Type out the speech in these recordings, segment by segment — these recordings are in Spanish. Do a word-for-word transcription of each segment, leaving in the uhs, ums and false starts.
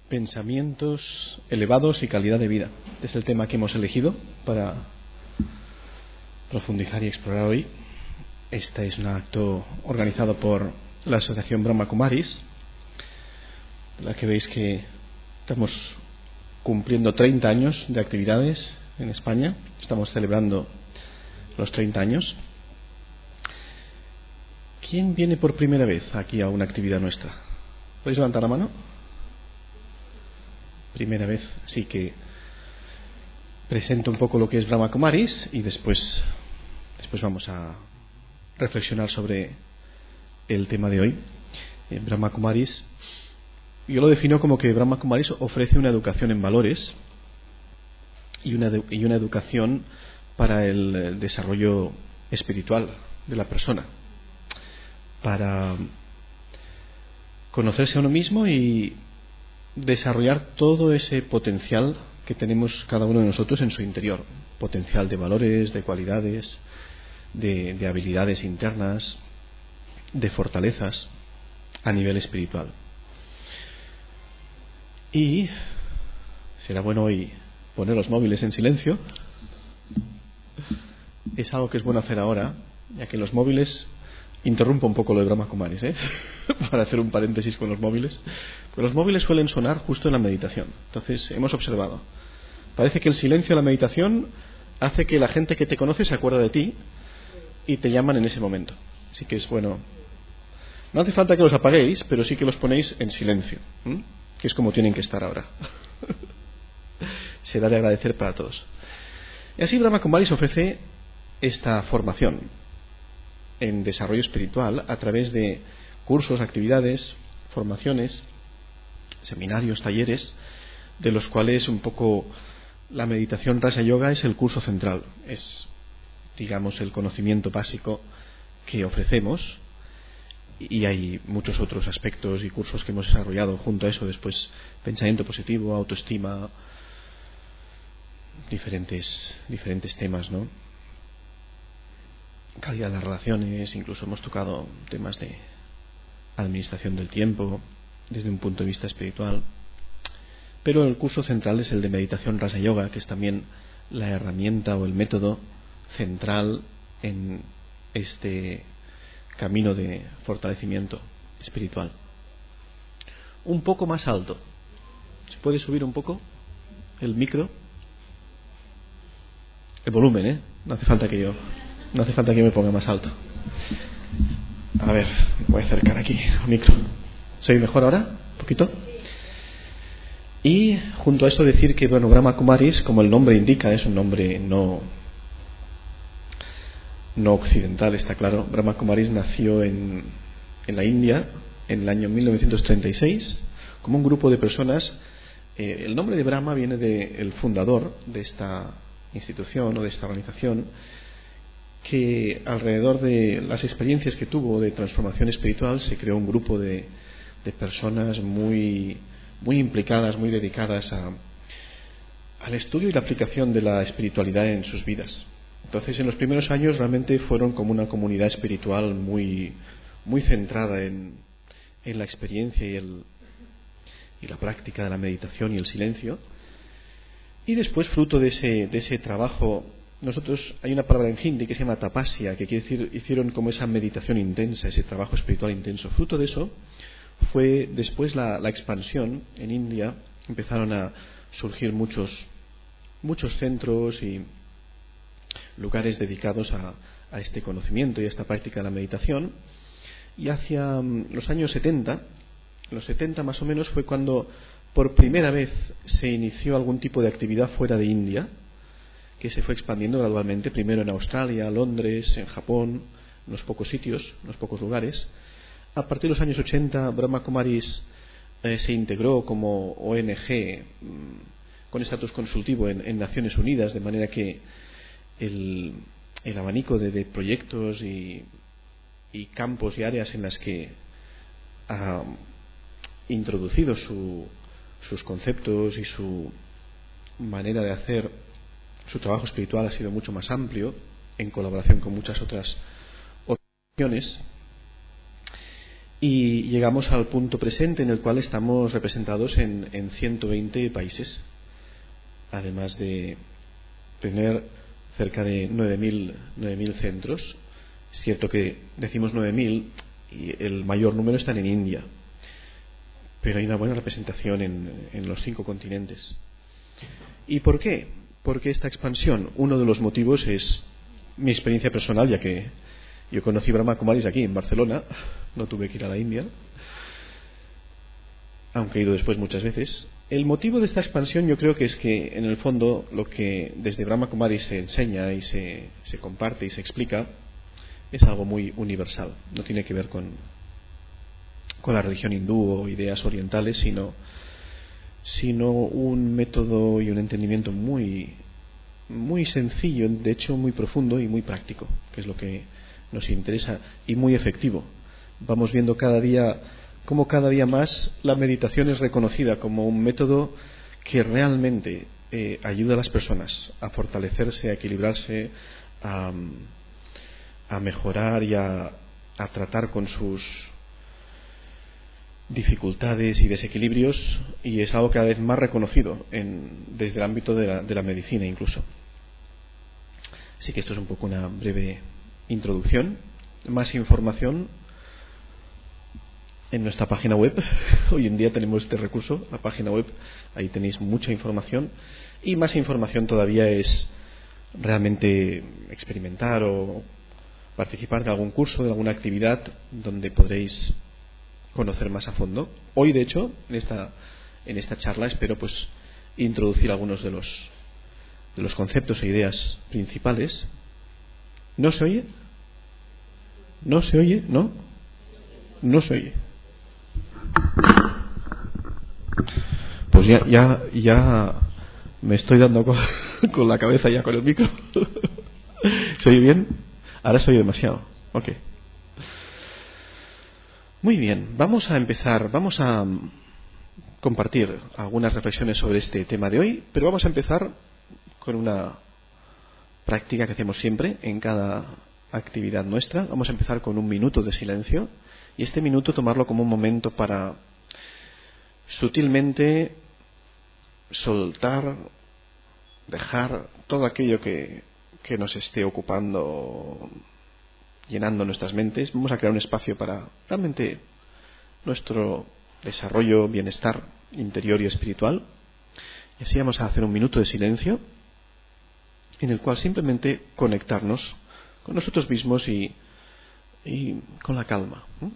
Pensamientos elevados y calidad de vida. Es el tema que hemos elegido para profundizar y explorar hoy. Este es un acto organizado por la Asociación Brahma Kumaris, de la que veis que estamos cumpliendo treinta años de actividades en España. Estamos celebrando los treinta años. ¿Quién viene por primera vez aquí a una actividad nuestra? ¿Podéis levantar la mano? Primera vez, sí, que presento un poco lo que es Brahma Kumaris y después, después vamos a reflexionar sobre el tema de hoy. En Brahma Kumaris, yo lo defino como que Brahma Kumaris ofrece una educación en valores y una, y una educación para el desarrollo espiritual de la persona, para conocerse a uno mismo y desarrollar todo ese potencial que tenemos cada uno de nosotros en su interior, potencial de valores, de cualidades, de, de habilidades internas, de fortalezas a nivel espiritual. Y será bueno hoy poner los móviles en silencio. Es algo que es bueno hacer ahora, ya que los móviles... Interrumpo un poco lo de Brahma Kumaris, ¿eh? para hacer un paréntesis con los móviles. Pero los móviles suelen sonar justo en la meditación. Entonces hemos observado. Parece que el silencio de la meditación hace que la gente que te conoce se acuerda de ti y te llaman en ese momento. Así que es bueno. No hace falta que los apaguéis, pero sí que los ponéis en silencio, ¿eh? Que es como tienen que estar ahora. Será de agradecer para todos. Y así Brahma Kumaris ofrece esta formación en desarrollo espiritual a través de cursos, actividades, formaciones, seminarios, talleres, de los cuales un poco la meditación Raja Yoga es el curso central, es, digamos, el conocimiento básico que ofrecemos, y hay muchos otros aspectos y cursos que hemos desarrollado junto a eso, después pensamiento positivo, autoestima, diferentes, diferentes temas, ¿no? Calidad de las relaciones, incluso hemos tocado temas de administración del tiempo desde un punto de vista espiritual, pero el curso central es el de meditación Raja Yoga, que es también la herramienta o el método central en este camino de fortalecimiento espiritual. Un poco más alto, ¿se puede subir un poco el micro? El volumen, ¿eh? No hace falta que yo No hace falta que me ponga más alto. A ver, voy a acercar aquí al micro. ¿Soy mejor ahora? ¿Un poquito? Y junto a eso decir que, bueno, Brahma Kumaris, como el nombre indica, es un nombre no, no occidental, está claro. Brahma Kumaris nació en, en la India en el año mil novecientos treinta y seis como un grupo de personas. Eh, el nombre de Brahma viene del fundador de esta institución o de esta organización, que alrededor de las experiencias que tuvo de transformación espiritual se creó un grupo de, de personas muy, muy implicadas, muy dedicadas a, al estudio y la aplicación de la espiritualidad en sus vidas. Entonces, en los primeros años realmente fueron como una comunidad espiritual muy, muy centrada en, en la experiencia y, el, y la práctica de la meditación y el silencio. Y después, fruto de ese, de ese trabajo, nosotros, hay una palabra en hindi que se llama tapasya, que quiere decir, hicieron como esa meditación intensa, ese trabajo espiritual intenso. Fruto de eso fue después la, la expansión en India. Empezaron a surgir muchos, muchos centros y lugares dedicados a, a este conocimiento y a esta práctica de la meditación. Y hacia um, los años setenta, los setenta más o menos, fue cuando por primera vez se inició algún tipo de actividad fuera de India, que se fue expandiendo gradualmente, primero en Australia, Londres, en Japón, en unos pocos sitios, en unos pocos lugares. A partir de los años ochenta, Brahma Kumaris eh, se integró como O N G mmm, con estatus consultivo en, en Naciones Unidas, de manera que el, el abanico de, de proyectos y, y campos y áreas en las que ha introducido su, sus conceptos y su manera de hacer su trabajo espiritual ha sido mucho más amplio, en colaboración con muchas otras organizaciones. y llegamos al punto presente en el cual estamos representados en, en ciento veinte países, además de tener cerca de nueve mil centros. Es cierto que decimos nueve mil y el mayor número están en India, pero hay una buena representación en, en los cinco continentes. ¿Y por qué? Porque esta expansión, uno de los motivos es mi experiencia personal, ya que yo conocí Brahma Kumaris aquí en Barcelona, no tuve que ir a la India, aunque he ido después muchas veces. El motivo de esta expansión yo creo que es que en el fondo lo que desde Brahma Kumaris se enseña y se, se comparte y se explica es algo muy universal, no tiene que ver con, con la religión hindú o ideas orientales, sino, sino un método y un entendimiento muy, muy sencillo, de hecho muy profundo y muy práctico, que es lo que nos interesa, y muy efectivo. Vamos viendo cada día cómo cada día más la meditación es reconocida como un método que realmente eh, ayuda a las personas a fortalecerse, a equilibrarse, a, a mejorar y a, a tratar con sus dificultades y desequilibrios, y es algo cada vez más reconocido en, desde el ámbito de la, de la medicina incluso. Así que esto es un poco una breve introducción. Más información en nuestra página web. Hoy en día tenemos este recurso, la página web, ahí tenéis mucha información, y más información todavía es realmente experimentar o participar de algún curso, de alguna actividad donde podréis conocer más a fondo. Hoy, de hecho, en esta, en esta charla espero pues introducir algunos de los de los conceptos e ideas principales. ¿No se oye? ¿No se oye? ¿No? No se oye. Pues ya, ya, ya me estoy dando con, con la cabeza ya con el micro. ¿Se oye bien? Ahora se oye demasiado. Ok. Muy bien, vamos a empezar, vamos a compartir algunas reflexiones sobre este tema de hoy, pero vamos a empezar con una práctica que hacemos siempre en cada actividad nuestra. Vamos a empezar con un minuto de silencio, y este minuto tomarlo como un momento para sutilmente soltar, dejar todo aquello que, que nos esté ocupando, llenando nuestras mentes. Vamos a crear un espacio para realmente nuestro desarrollo, bienestar interior y espiritual. Y así vamos a hacer un minuto de silencio en el cual simplemente conectarnos con nosotros mismos y, y con la calma. ¿eh?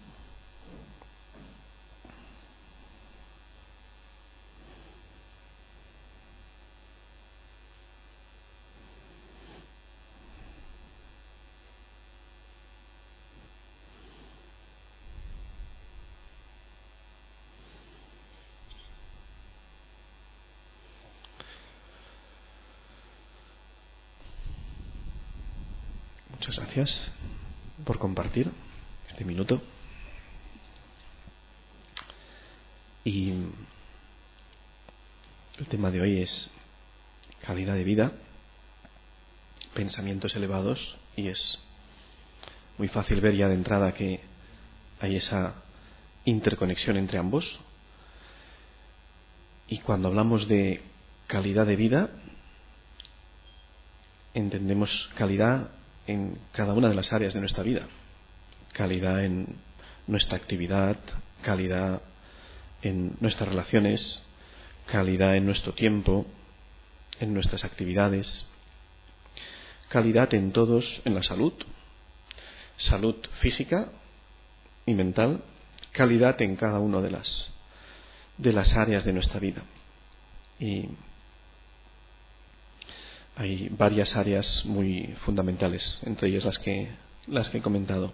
Muchas gracias por compartir este minuto. Y el tema de hoy es calidad de vida, pensamientos elevados, y es muy fácil ver ya de entrada que hay esa interconexión entre ambos. Y cuando hablamos de calidad de vida, entendemos calidad en cada una de las áreas de nuestra vida. Calidad en nuestra actividad, calidad en nuestras relaciones, calidad en nuestro tiempo, en nuestras actividades, calidad en todos, en la salud, salud física y mental, calidad en cada una de las de las áreas de nuestra vida. Y hay varias áreas muy fundamentales, entre ellas las que las que he comentado.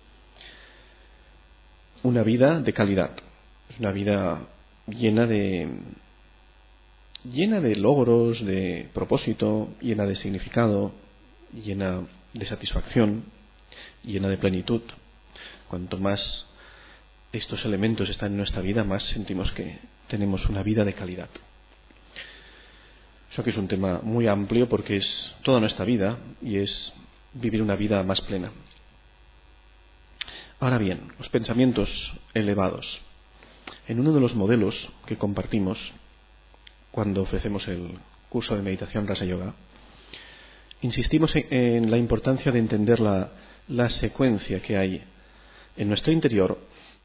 Una vida de calidad, una vida llena de llena de logros, de propósito, llena de significado, llena de satisfacción, llena de plenitud. Cuanto más estos elementos están en nuestra vida, más sentimos que tenemos una vida de calidad. Eso que es un tema muy amplio porque es toda nuestra vida y es vivir una vida más plena. Ahora bien, los pensamientos elevados. En uno de los modelos que compartimos cuando ofrecemos el curso de meditación Rasa Yoga, insistimos en la importancia de entender la, la secuencia que hay en nuestro interior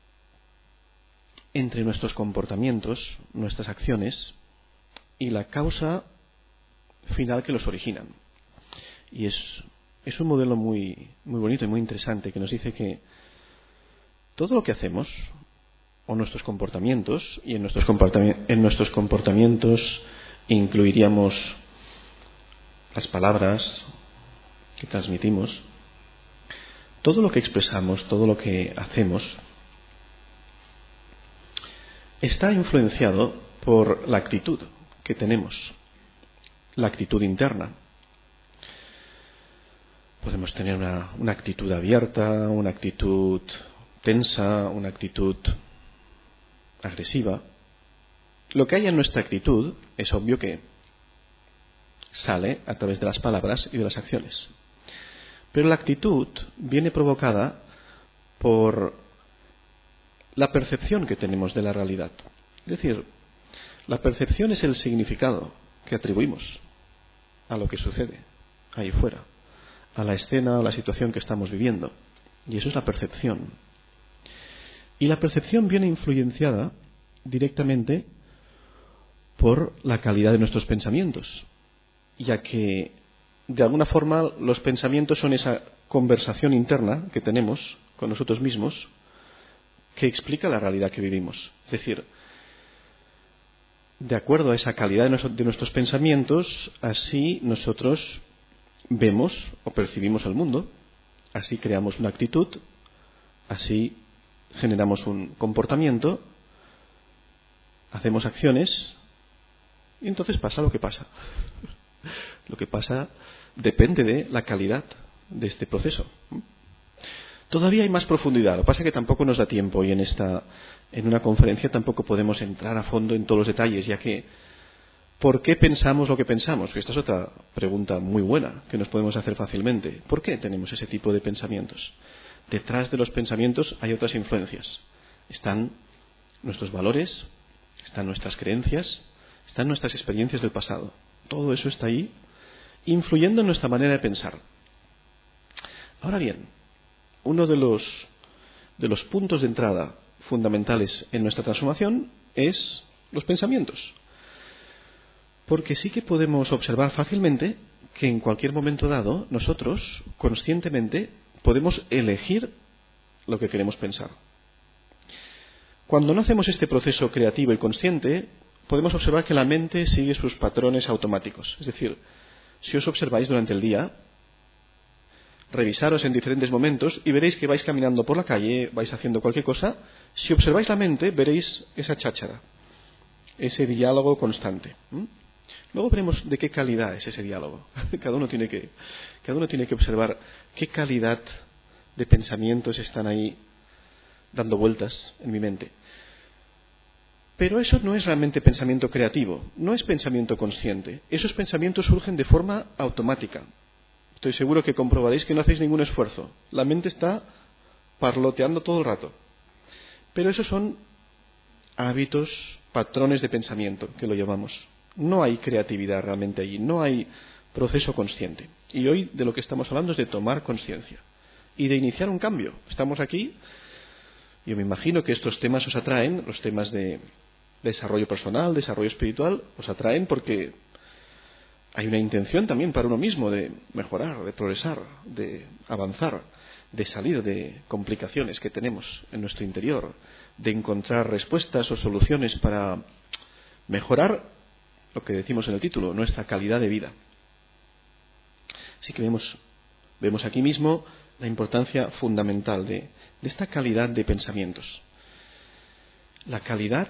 entre nuestros comportamientos, nuestras acciones y la causa final que los originan. Y es, es un modelo muy, muy bonito y muy interesante que nos dice que todo lo que hacemos, o nuestros comportamientos, y en nuestros, comportami- en nuestros comportamientos incluiríamos las palabras que transmitimos, todo lo que expresamos, todo lo que hacemos, está influenciado por la actitud que tenemos, la actitud interna. Podemos tener una, una actitud abierta, una actitud tensa, una actitud agresiva. Lo que hay en nuestra actitud es obvio que sale a través de las palabras y de las acciones. Pero la actitud viene provocada por la percepción que tenemos de la realidad. Es decir, la percepción es el significado que atribuimos a lo que sucede ahí fuera, a la escena o la situación que estamos viviendo. Y eso es la percepción. Y la percepción viene influenciada directamente por la calidad de nuestros pensamientos, ya que de alguna forma los pensamientos son esa conversación interna que tenemos con nosotros mismos que explica la realidad que vivimos. Es decir, de acuerdo a esa calidad de nuestros pensamientos, así nosotros vemos o percibimos el mundo, así creamos una actitud, así generamos un comportamiento, hacemos acciones y entonces pasa lo que pasa. Lo que pasa depende de la calidad de este proceso. Todavía hay más profundidad. Lo que pasa es que tampoco nos da tiempo y en esta, en una conferencia tampoco podemos entrar a fondo en todos los detalles, ya que ¿por qué pensamos lo que pensamos? Esta es otra pregunta muy buena que nos podemos hacer fácilmente. ¿Por qué tenemos ese tipo de pensamientos? Detrás de los pensamientos hay otras influencias. Están nuestros valores, están nuestras creencias, están nuestras experiencias del pasado. Todo eso está ahí, influyendo en nuestra manera de pensar. Ahora bien, uno de los, de los puntos de entrada fundamentales en nuestra transformación es los pensamientos. Porque sí que podemos observar fácilmente que en cualquier momento dado nosotros, conscientemente, podemos elegir lo que queremos pensar. Cuando no hacemos este proceso creativo y consciente, podemos observar que la mente sigue sus patrones automáticos. Es decir, si os observáis durante el día, revisaros en diferentes momentos y veréis que vais caminando por la calle, vais haciendo cualquier cosa. Si observáis la mente, veréis esa cháchara, ese diálogo constante. ¿Mm? Luego veremos de qué calidad es ese diálogo. Cada uno tiene que, cada uno tiene que observar qué calidad de pensamientos están ahí dando vueltas en mi mente. Pero eso no es realmente pensamiento creativo, no es pensamiento consciente. Esos pensamientos surgen de forma automática. Estoy seguro que comprobaréis que no hacéis ningún esfuerzo. La mente está parloteando todo el rato. Pero esos son hábitos, patrones de pensamiento, que lo llamamos. No hay creatividad realmente allí, no hay proceso consciente. Y hoy de lo que estamos hablando es de tomar conciencia y de iniciar un cambio. Estamos aquí, yo me imagino que estos temas os atraen, los temas de desarrollo personal, desarrollo espiritual, os atraen porque hay una intención también para uno mismo de mejorar, de progresar, de avanzar, de salir de complicaciones que tenemos en nuestro interior, de encontrar respuestas o soluciones para mejorar lo que decimos en el título, nuestra calidad de vida. Así que vemos, vemos aquí mismo la importancia fundamental de, de esta calidad de pensamientos. La calidad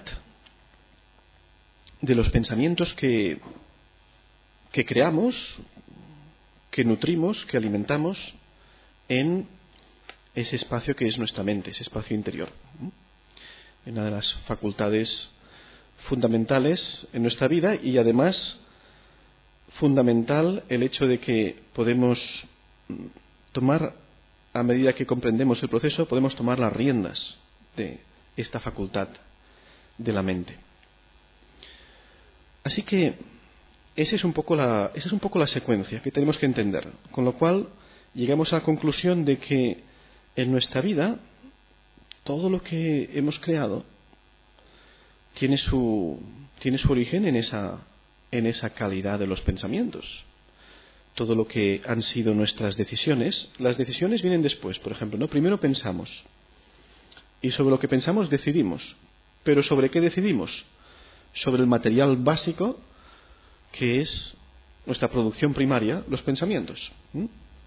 de los pensamientos que, que creamos, que nutrimos, que alimentamos en ese espacio que es nuestra mente, ese espacio interior. Una de las facultades fundamentales en nuestra vida y además fundamental el hecho de que podemos tomar a medida que comprendemos el proceso, podemos tomar las riendas de esta facultad de la mente. Así que esa es un poco la, esa es un poco la secuencia que tenemos que entender. Con lo cual llegamos a la conclusión de que en nuestra vida todo lo que hemos creado tiene su, tiene su origen en esa, en esa calidad de los pensamientos. Todo lo que han sido nuestras decisiones, las decisiones vienen después, por ejemplo, ¿no? Primero pensamos y sobre lo que pensamos decidimos. ¿Pero sobre qué decidimos? Sobre el material básico que es nuestra producción primaria, los pensamientos. ¿Mm?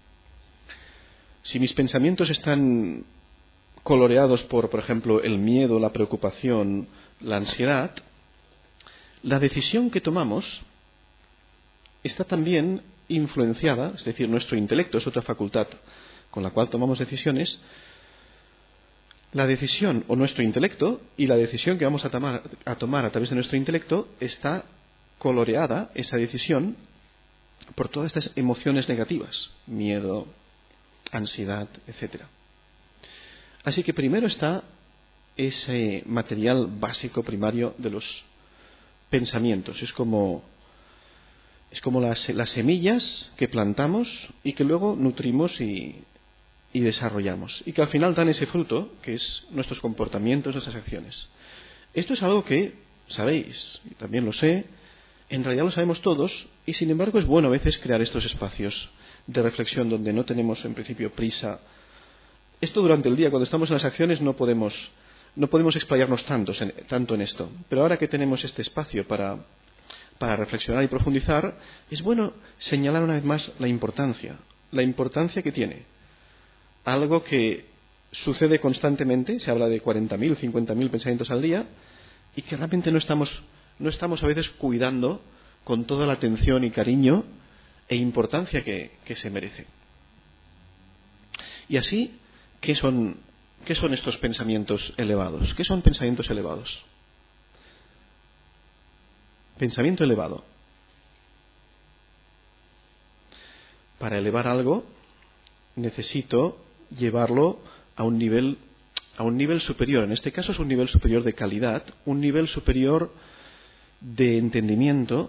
Si mis pensamientos están coloreados por, por ejemplo, el miedo, la preocupación, la ansiedad, la decisión que tomamos está también influenciada, es decir, nuestro intelecto es otra facultad con la cual tomamos decisiones. La decisión o nuestro intelecto y la decisión que vamos a tomar, a tomar a través de nuestro intelecto está coloreada, esa decisión, por todas estas emociones negativas, miedo, ansiedad, etcétera. Así que primero está ese material básico primario de los pensamientos. Es como, es como las, las semillas que plantamos y que luego nutrimos y, y desarrollamos. Y que al final dan ese fruto, que es nuestros comportamientos, nuestras acciones. Esto es algo que sabéis, y también lo sé, en realidad lo sabemos todos, y sin embargo es bueno a veces crear estos espacios de reflexión donde no tenemos en principio prisa. Esto durante el día, cuando estamos en las acciones, no podemos, no podemos explayarnos tantos en, tanto en esto. Pero ahora que tenemos este espacio para, para reflexionar y profundizar, es bueno señalar una vez más la importancia, la importancia que tiene. Algo que sucede constantemente, se habla de cuarenta mil, cincuenta mil pensamientos al día, y que realmente no estamos, no estamos a veces cuidando con toda la atención y cariño e importancia que, que se merece. Y así, ¿qué son, qué son estos pensamientos elevados? ¿Qué son pensamientos elevados? Pensamiento elevado. Para elevar algo, necesito llevarlo a un nivel, a un nivel superior. En este caso es un nivel superior de calidad, un nivel superior de entendimiento,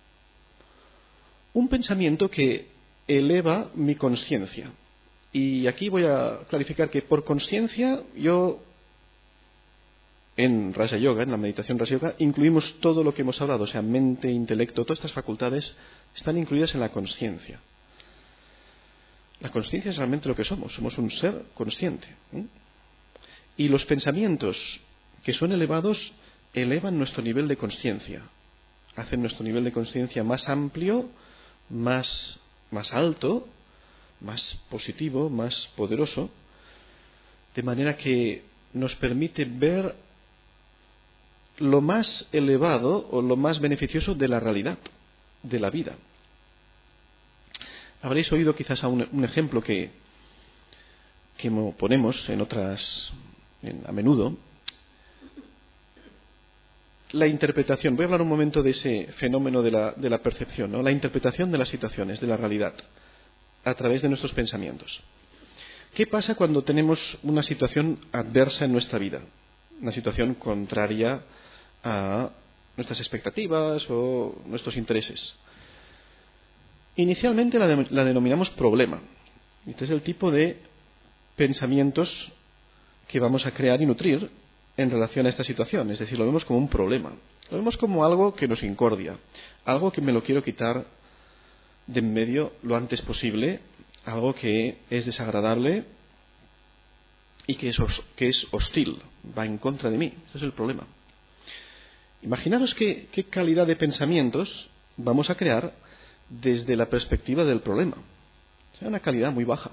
un pensamiento que eleva mi conciencia. Y aquí voy a clarificar que por conciencia yo en Raja Yoga, en la meditación Raja Yoga, incluimos todo lo que hemos hablado, o sea, mente, intelecto, todas estas facultades están incluidas en la conciencia. La conciencia es realmente lo que somos, somos un ser consciente. ¿eh? Y los pensamientos que son elevados elevan nuestro nivel de conciencia, hacen nuestro nivel de conciencia más amplio, más, más alto, más positivo, más poderoso, de manera que nos permite ver lo más elevado o lo más beneficioso de la realidad, de la vida. Habréis oído quizás a un, un ejemplo que, que ponemos en otras, en, a menudo, la interpretación. Voy a hablar un momento de ese fenómeno de la, de la percepción, ¿no? La interpretación de las situaciones, de la realidad, a través de nuestros pensamientos. ¿Qué pasa cuando tenemos una situación adversa en nuestra vida? Una situación contraria a nuestras expectativas o nuestros intereses. Inicialmente la, de, la denominamos problema. Este es el tipo de pensamientos que vamos a crear y nutrir en relación a esta situación. Es decir, lo vemos como un problema. Lo vemos como algo que nos incordia, algo que me lo quiero quitar de en medio lo antes posible, algo que es desagradable y que es, que es hostil, va en contra de mí. Ese es el problema. Imaginaros qué, qué calidad de pensamientos vamos a crear desde la perspectiva del problema. O sea, una calidad muy baja.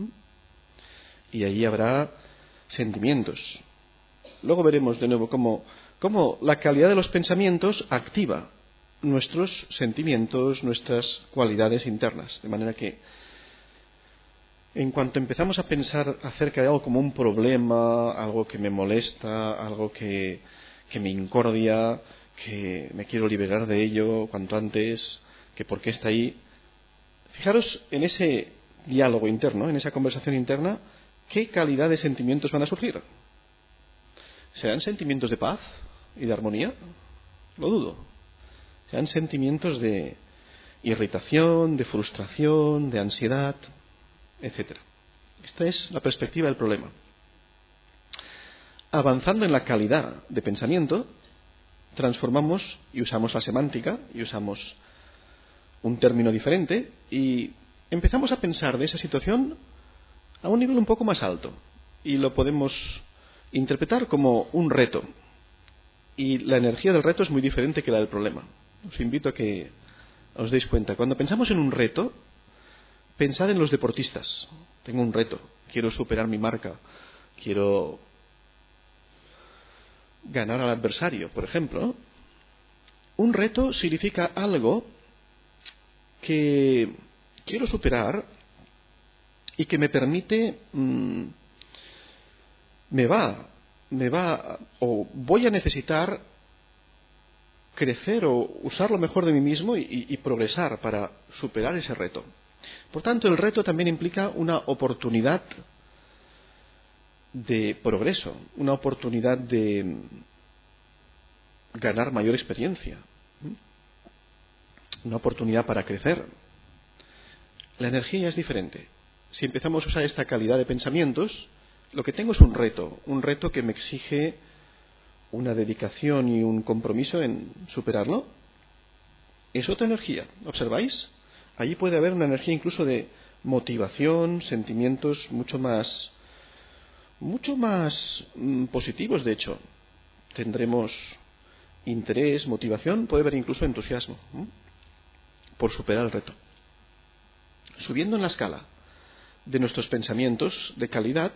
Y allí habrá sentimientos. Luego veremos de nuevo cómo, cómo la calidad de los pensamientos activa nuestros sentimientos, nuestras cualidades internas. De manera que en cuanto empezamos a pensar acerca de algo como un problema, algo que me molesta, algo que, que me incordia, que me quiero liberar de ello cuanto antes, que por qué está ahí, fijaros en ese diálogo interno, en esa conversación interna, ¿qué calidad de sentimientos van a surgir? ¿Serán sentimientos de paz y de armonía? Lo dudo. Serán sentimientos de irritación, de frustración, de ansiedad, etcétera. Esta es la perspectiva del problema. Avanzando en la calidad de pensamiento, transformamos y usamos la semántica y usamos un término diferente y empezamos a pensar de esa situación a un nivel un poco más alto y lo podemos interpretar como un reto. Y la energía del reto es muy diferente que la del problema. Os invito a que os deis cuenta. Cuando pensamos en un reto, pensad en los deportistas. Tengo un reto, quiero superar mi marca, quiero ganar al adversario, por ejemplo. Un reto significa algo que quiero superar y que me permite, mmm, me va, me va, o voy a necesitar crecer o usar lo mejor de mí mismo y, y, y progresar para superar ese reto. Por tanto, el reto también implica una oportunidad de progreso, una oportunidad de ganar mayor experiencia, una oportunidad para crecer. La energía ya es diferente. Si empezamos a usar esta calidad de pensamientos, lo que tengo es un reto, un reto que me exige una dedicación y un compromiso en superarlo. Es otra energía, ¿observáis? Allí puede haber una energía incluso de motivación, sentimientos mucho más, mucho más mmm, positivos, de hecho. Tendremos interés, motivación, puede haber incluso entusiasmo, ¿eh? por superar el reto. Subiendo en la escala de nuestros pensamientos de calidad,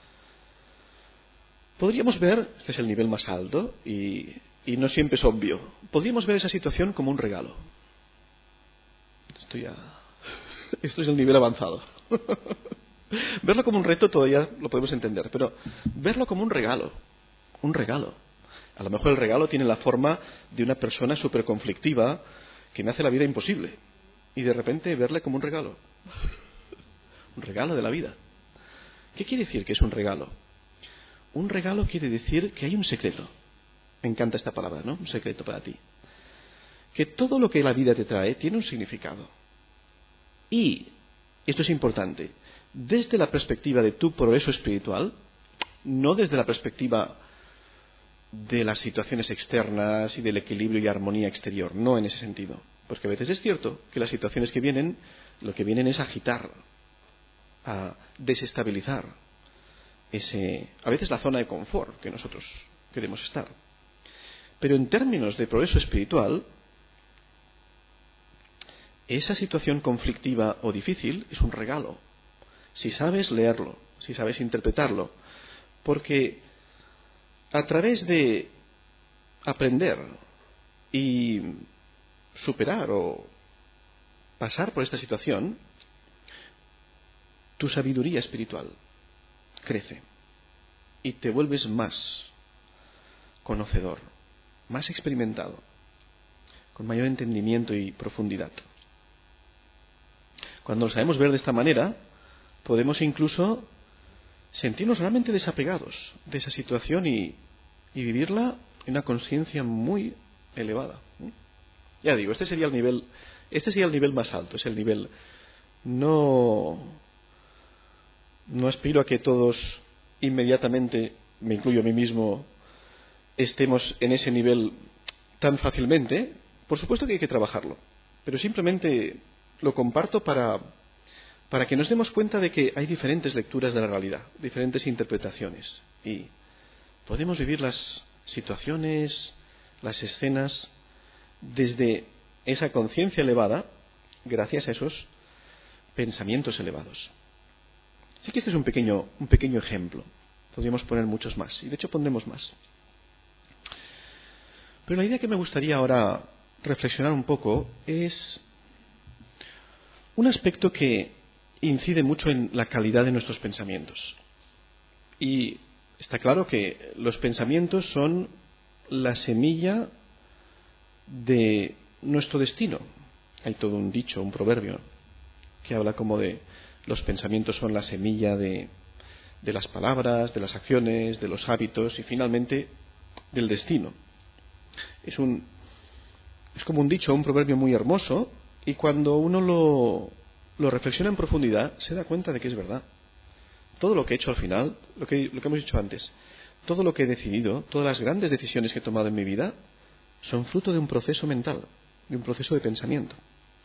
podríamos ver, este es el nivel más alto y, y no siempre es obvio, podríamos ver esa situación como un regalo. Esto ya, esto es el nivel avanzado. Verlo como un reto todavía lo podemos entender, pero verlo como un regalo, un regalo. A lo mejor el regalo tiene la forma de una persona súper conflictiva que me hace la vida imposible. Y de repente verle como un regalo. Un regalo de la vida. ¿Qué quiere decir que es un regalo? Un regalo quiere decir que hay un secreto. Me encanta esta palabra, ¿no? Un secreto para ti. Que todo lo que la vida te trae tiene un significado. Y, esto es importante, desde la perspectiva de tu progreso espiritual, no desde la perspectiva de las situaciones externas y del equilibrio y armonía exterior, no en ese sentido. Porque a veces es cierto que las situaciones que vienen, lo que vienen es a agitar, a desestabilizar ese, a veces la zona de confort que nosotros queremos estar. Pero en términos de progreso espiritual, esa situación conflictiva o difícil es un regalo, si sabes leerlo, si sabes interpretarlo, porque a través de aprender y superar o pasar por esta situación, tu sabiduría espiritual crece y te vuelves más conocedor, más experimentado, con mayor entendimiento y profundidad. Cuando lo sabemos ver de esta manera, podemos incluso sentirnos realmente desapegados de esa situación y, y vivirla en una conciencia muy elevada. Ya digo, este sería el nivel, este sería el nivel más alto, es el nivel. No, no aspiro a que todos inmediatamente, me incluyo a mí mismo, estemos en ese nivel tan fácilmente. Por supuesto que hay que trabajarlo, pero simplemente lo comparto para, para que nos demos cuenta de que hay diferentes lecturas de la realidad, diferentes interpretaciones, y podemos vivir las situaciones, las escenas, desde esa conciencia elevada, gracias a esos pensamientos elevados. Así que este es un pequeño, un pequeño ejemplo. Podríamos poner muchos más, y de hecho pondremos más. Pero la idea que me gustaría ahora reflexionar un poco es un aspecto que incide mucho en la calidad de nuestros pensamientos. Y está claro que los pensamientos son la semilla de nuestro destino. Hay todo un dicho, un proverbio, que habla como de los pensamientos son la semilla de, de las palabras, de las acciones, de los hábitos y finalmente del destino. Es un, es como un dicho, un proverbio muy hermoso, y cuando uno lo, lo reflexiona en profundidad se da cuenta de que es verdad. Todo lo que he hecho al final, lo que, lo que hemos dicho antes, todo lo que he decidido, todas las grandes decisiones que he tomado en mi vida son fruto de un proceso mental, de un proceso de pensamiento.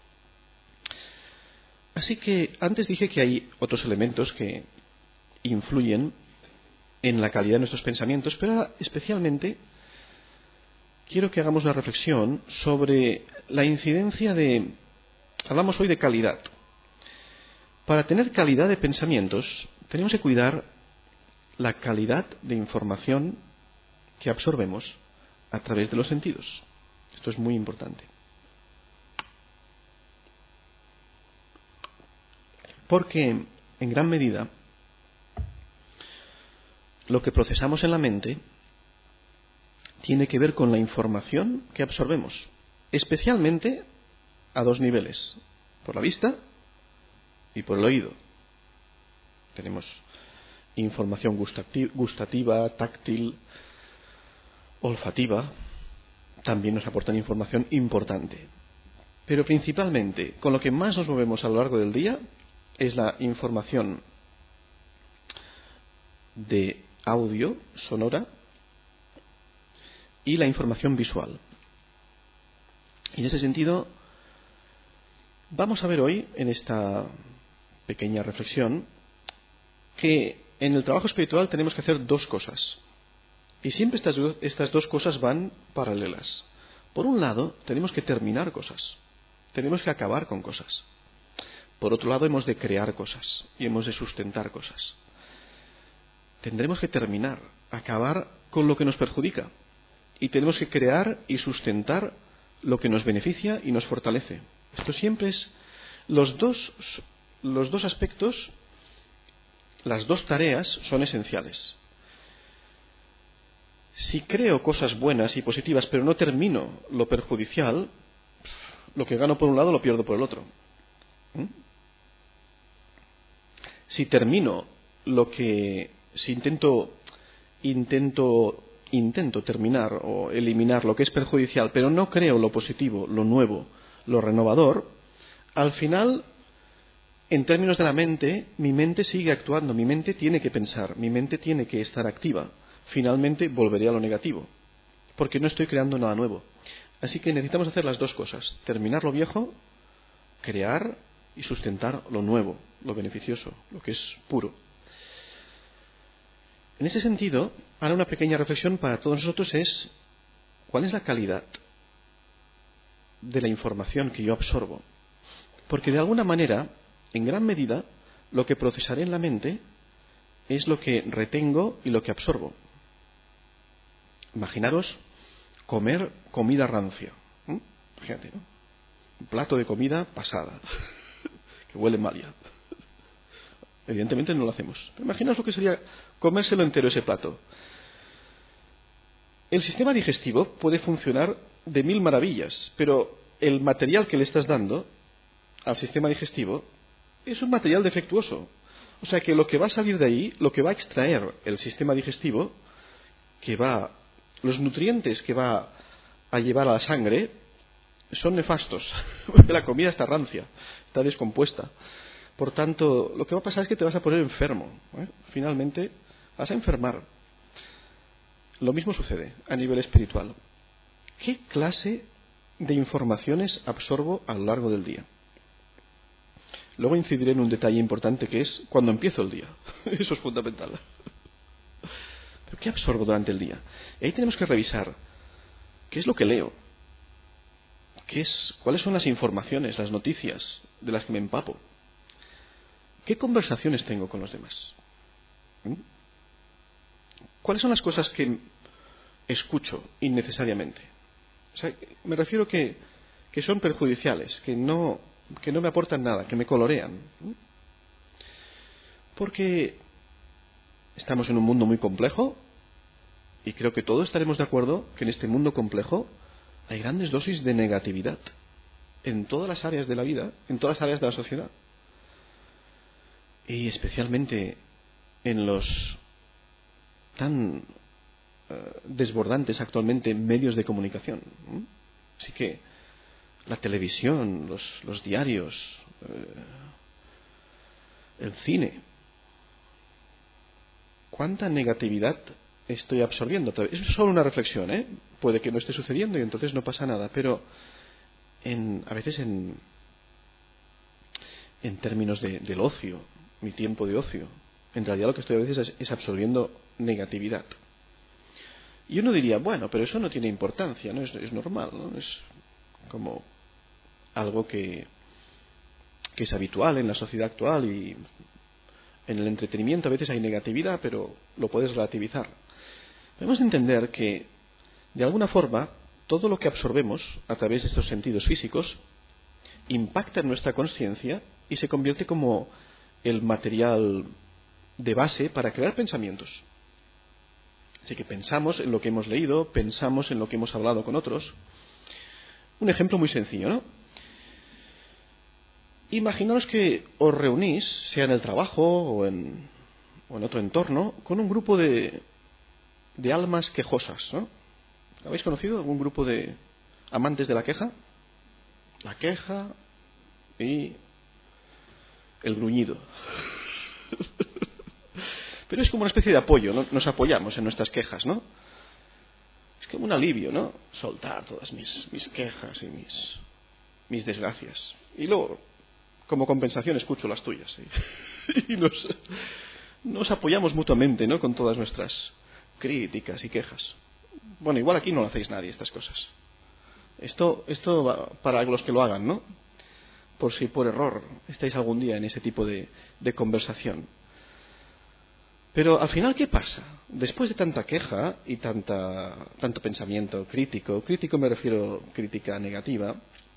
Así que antes dije que hay otros elementos que influyen en la calidad de nuestros pensamientos, pero ahora especialmente quiero que hagamos una reflexión sobre la incidencia de... Hablamos hoy de calidad. Para tener calidad de pensamientos tenemos que cuidar la calidad de información que absorbemos a través de los sentidos. Esto es muy importante. Porque, en gran medida, lo que procesamos en la mente tiene que ver con la información que absorbemos, especialmente a dos niveles, por la vista y por el oído. Tenemos información gustativa, táctil, olfativa, también nos aportan información importante. Pero principalmente, con lo que más nos movemos a lo largo del día, es la información de audio, sonora, y la información visual. Y en ese sentido, vamos a ver hoy, en esta pequeña reflexión, que en el trabajo espiritual tenemos que hacer dos cosas. Y siempre estas, estas dos cosas van paralelas. Por un lado, tenemos que terminar cosas. Tenemos que acabar con cosas. Por otro lado, hemos de crear cosas y hemos de sustentar cosas. Tendremos que terminar, acabar con lo que nos perjudica. Y tenemos que crear y sustentar lo que nos beneficia y nos fortalece. Esto siempre es los dos, los dos aspectos, las dos tareas son esenciales. Si creo cosas buenas y positivas, pero no termino lo perjudicial, lo que gano por un lado lo pierdo por el otro. ¿Mm? Si termino lo que, si intento, intento, intento terminar o eliminar lo que es perjudicial, pero no creo lo positivo, lo nuevo, lo renovador, al final, en términos de la mente, mi mente sigue actuando, mi mente tiene que pensar, mi mente tiene que estar activa. Finalmente volveré a lo negativo, porque no estoy creando nada nuevo. Así que necesitamos hacer las dos cosas, terminar lo viejo, crear y sustentar lo nuevo, lo beneficioso, lo que es puro. En ese sentido, ahora una pequeña reflexión para todos nosotros es ¿cuál es la calidad de la información que yo absorbo? Porque de alguna manera, en gran medida, lo que procesaré en la mente es lo que retengo y lo que absorbo. Imaginaros comer comida rancia. ¿Mm? Fíjate, ¿no? Un plato de comida pasada, que huele mal ya. Evidentemente no lo hacemos. Pero imaginaos lo que sería comérselo entero ese plato. El sistema digestivo puede funcionar de mil maravillas, pero el material que le estás dando al sistema digestivo es un material defectuoso. O sea que lo que va a salir de ahí, lo que va a extraer el sistema digestivo, que va, los nutrientes que va a llevar a la sangre, son nefastos. Porque la comida está rancia, está descompuesta. Por tanto, lo que va a pasar es que te vas a poner enfermo. ¿eh? Finalmente, vas a enfermar. Lo mismo sucede a nivel espiritual. ¿Qué clase de informaciones absorbo a lo largo del día? Luego incidiré en un detalle importante que es cuando empiezo el día. Eso es fundamental. ¿Pero qué absorbo durante el día? Y ahí tenemos que revisar qué es lo que leo, qué es, cuáles son las informaciones, las noticias de las que me empapo, qué conversaciones tengo con los demás, ¿Mm? cuáles son las cosas que escucho innecesariamente. O sea, me refiero que, que son perjudiciales, que no, que no me aportan nada, que me colorean. ¿Mm? Porque estamos en un mundo muy complejo y creo que todos estaremos de acuerdo que en este mundo complejo hay grandes dosis de negatividad en todas las áreas de la vida, en todas las áreas de la sociedad. Y especialmente en los tan eh, desbordantes actualmente medios de comunicación. ¿eh? Así que la televisión, los, los diarios, eh, el cine. ¿Cuánta negatividad estoy absorbiendo? Es solo una reflexión, ¿eh? Puede que no esté sucediendo y entonces no pasa nada, pero en, a veces en, en términos de, del ocio, mi tiempo de ocio, en realidad lo que estoy a veces es, es absorbiendo negatividad. Y uno diría, bueno, pero eso no tiene importancia, ¿no? Es, es normal, ¿no? Es como algo que, que es habitual en la sociedad actual y en el entretenimiento a veces hay negatividad, pero lo puedes relativizar. Debemos entender que, de alguna forma, todo lo que absorbemos a través de estos sentidos físicos impacta en nuestra consciencia y se convierte como el material de base para crear pensamientos. Así que pensamos en lo que hemos leído, pensamos en lo que hemos hablado con otros. Un ejemplo muy sencillo, ¿no? Imaginaos que os reunís, sea en el trabajo o en, o en otro entorno, con un grupo de, de almas quejosas, ¿no? ¿Habéis conocido algún grupo de amantes de la queja? La queja y el gruñido. Pero es como una especie de apoyo, ¿no? Nos apoyamos en nuestras quejas, ¿no? Es como un alivio, ¿no? Soltar todas mis, mis quejas y mis, mis desgracias. Y luego, como compensación, escucho las tuyas. ¿Sí? Y nos, nos apoyamos mutuamente, ¿no? Con todas nuestras críticas y quejas. Bueno, igual aquí no lo hacéis nadie, estas cosas. Esto, esto va para los que lo hagan, ¿no? Por si por error estáis algún día en ese tipo de, de conversación. Pero al final, ¿qué pasa? Después de tanta queja y tanta, tanto pensamiento crítico, crítico me refiero a crítica negativa,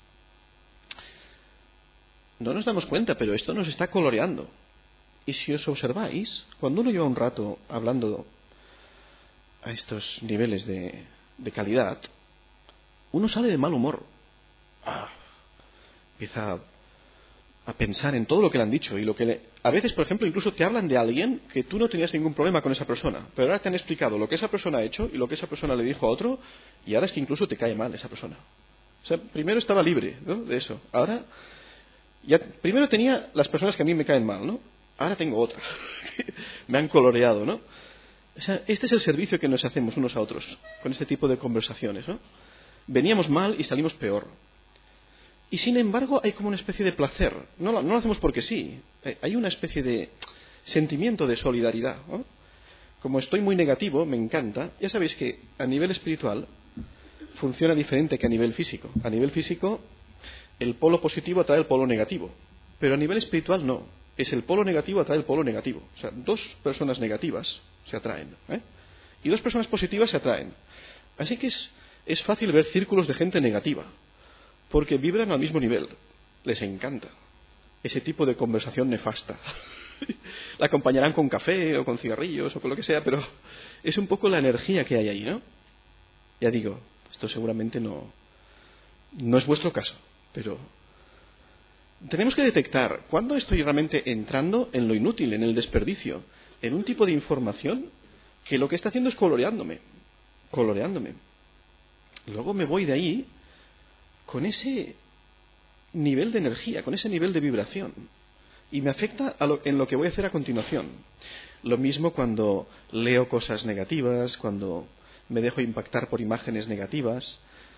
no nos damos cuenta, pero esto nos está coloreando. Y si os observáis, cuando uno lleva un rato hablando a estos niveles de, de calidad, uno sale de mal humor. Ah, empieza a, a pensar en todo lo que le han dicho y lo que le, a veces, por ejemplo, incluso te hablan de alguien que tú no tenías ningún problema con esa persona, pero ahora te han explicado lo que esa persona ha hecho y lo que esa persona le dijo a otro, y ahora es que incluso te cae mal esa persona. O sea, primero estaba libre, ¿no? De eso. Ahora, ya, primero tenía las personas que a mí me caen mal, ¿no? Ahora tengo otra. Me han coloreado, ¿no? O sea, este es el servicio que nos hacemos unos a otros con este tipo de conversaciones, ¿no? Veníamos mal y salimos peor. Y sin embargo hay como una especie de placer. No lo, no lo hacemos porque sí. Hay una especie de sentimiento de solidaridad, ¿no? Como estoy muy negativo, me encanta. Ya sabéis que a nivel espiritual funciona diferente que a nivel físico. A nivel físico el polo positivo atrae el polo negativo. Pero a nivel espiritual no. Es el polo negativo atrae el polo negativo. O sea, dos personas negativas se atraen, ¿eh? Y dos personas positivas se atraen. Así que es, es fácil ver círculos de gente negativa, porque vibran al mismo nivel. Les encanta ese tipo de conversación nefasta. La acompañarán con café o con cigarrillos o con lo que sea, pero es un poco la energía que hay ahí, ¿no? Ya digo, esto seguramente no, no es vuestro caso, pero tenemos que detectar cuándo estoy realmente entrando en lo inútil, en el desperdicio, en un tipo de información que lo que está haciendo es coloreándome, coloreándome. Luego me voy de ahí con ese nivel de energía, con ese nivel de vibración, y me afecta a lo, en lo que voy a hacer a continuación. Lo mismo cuando leo cosas negativas, cuando me dejo impactar por imágenes negativas.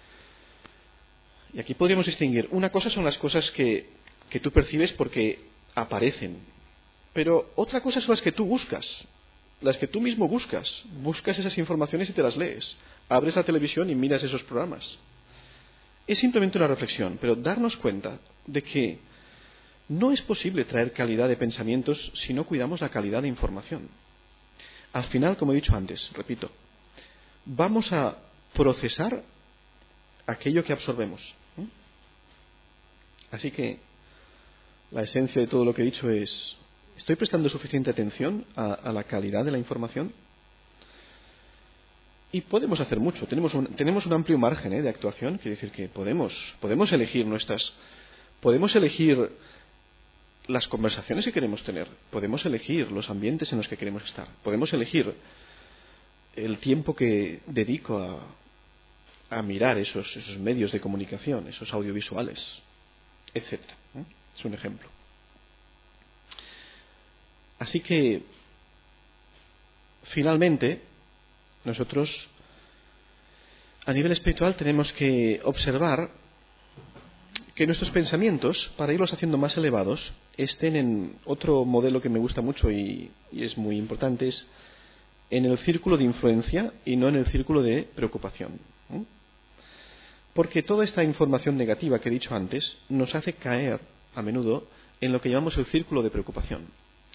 Y aquí podríamos distinguir, una cosa son las cosas que, que tú percibes porque aparecen, pero otra cosa son las que tú buscas, las que tú mismo buscas. Buscas esas informaciones y te las lees. Abres la televisión y miras esos programas. Es simplemente una reflexión, pero darnos cuenta de que no es posible traer calidad de pensamientos si no cuidamos la calidad de información. Al final, como he dicho antes, repito, vamos a procesar aquello que absorbemos. ¿eh? Así que la esencia de todo lo que he dicho es, ¿estoy prestando suficiente atención a, a la calidad de la información? Y podemos hacer mucho. Tenemos un, tenemos un amplio margen ¿eh? de actuación. Quiere decir que podemos, podemos elegir nuestras, podemos elegir las conversaciones que queremos tener, podemos elegir los ambientes en los que queremos estar, podemos elegir el tiempo que dedico a, a mirar esos, esos medios de comunicación, esos audiovisuales, etcétera. ¿eh? Es un ejemplo. Así que, finalmente, nosotros a nivel espiritual tenemos que observar que nuestros pensamientos, para irlos haciendo más elevados, estén en otro modelo que me gusta mucho y, y es muy importante, es en el círculo de influencia y no en el círculo de preocupación. ¿eh? Porque toda esta información negativa que he dicho antes nos hace caer a menudo en lo que llamamos el círculo de preocupación.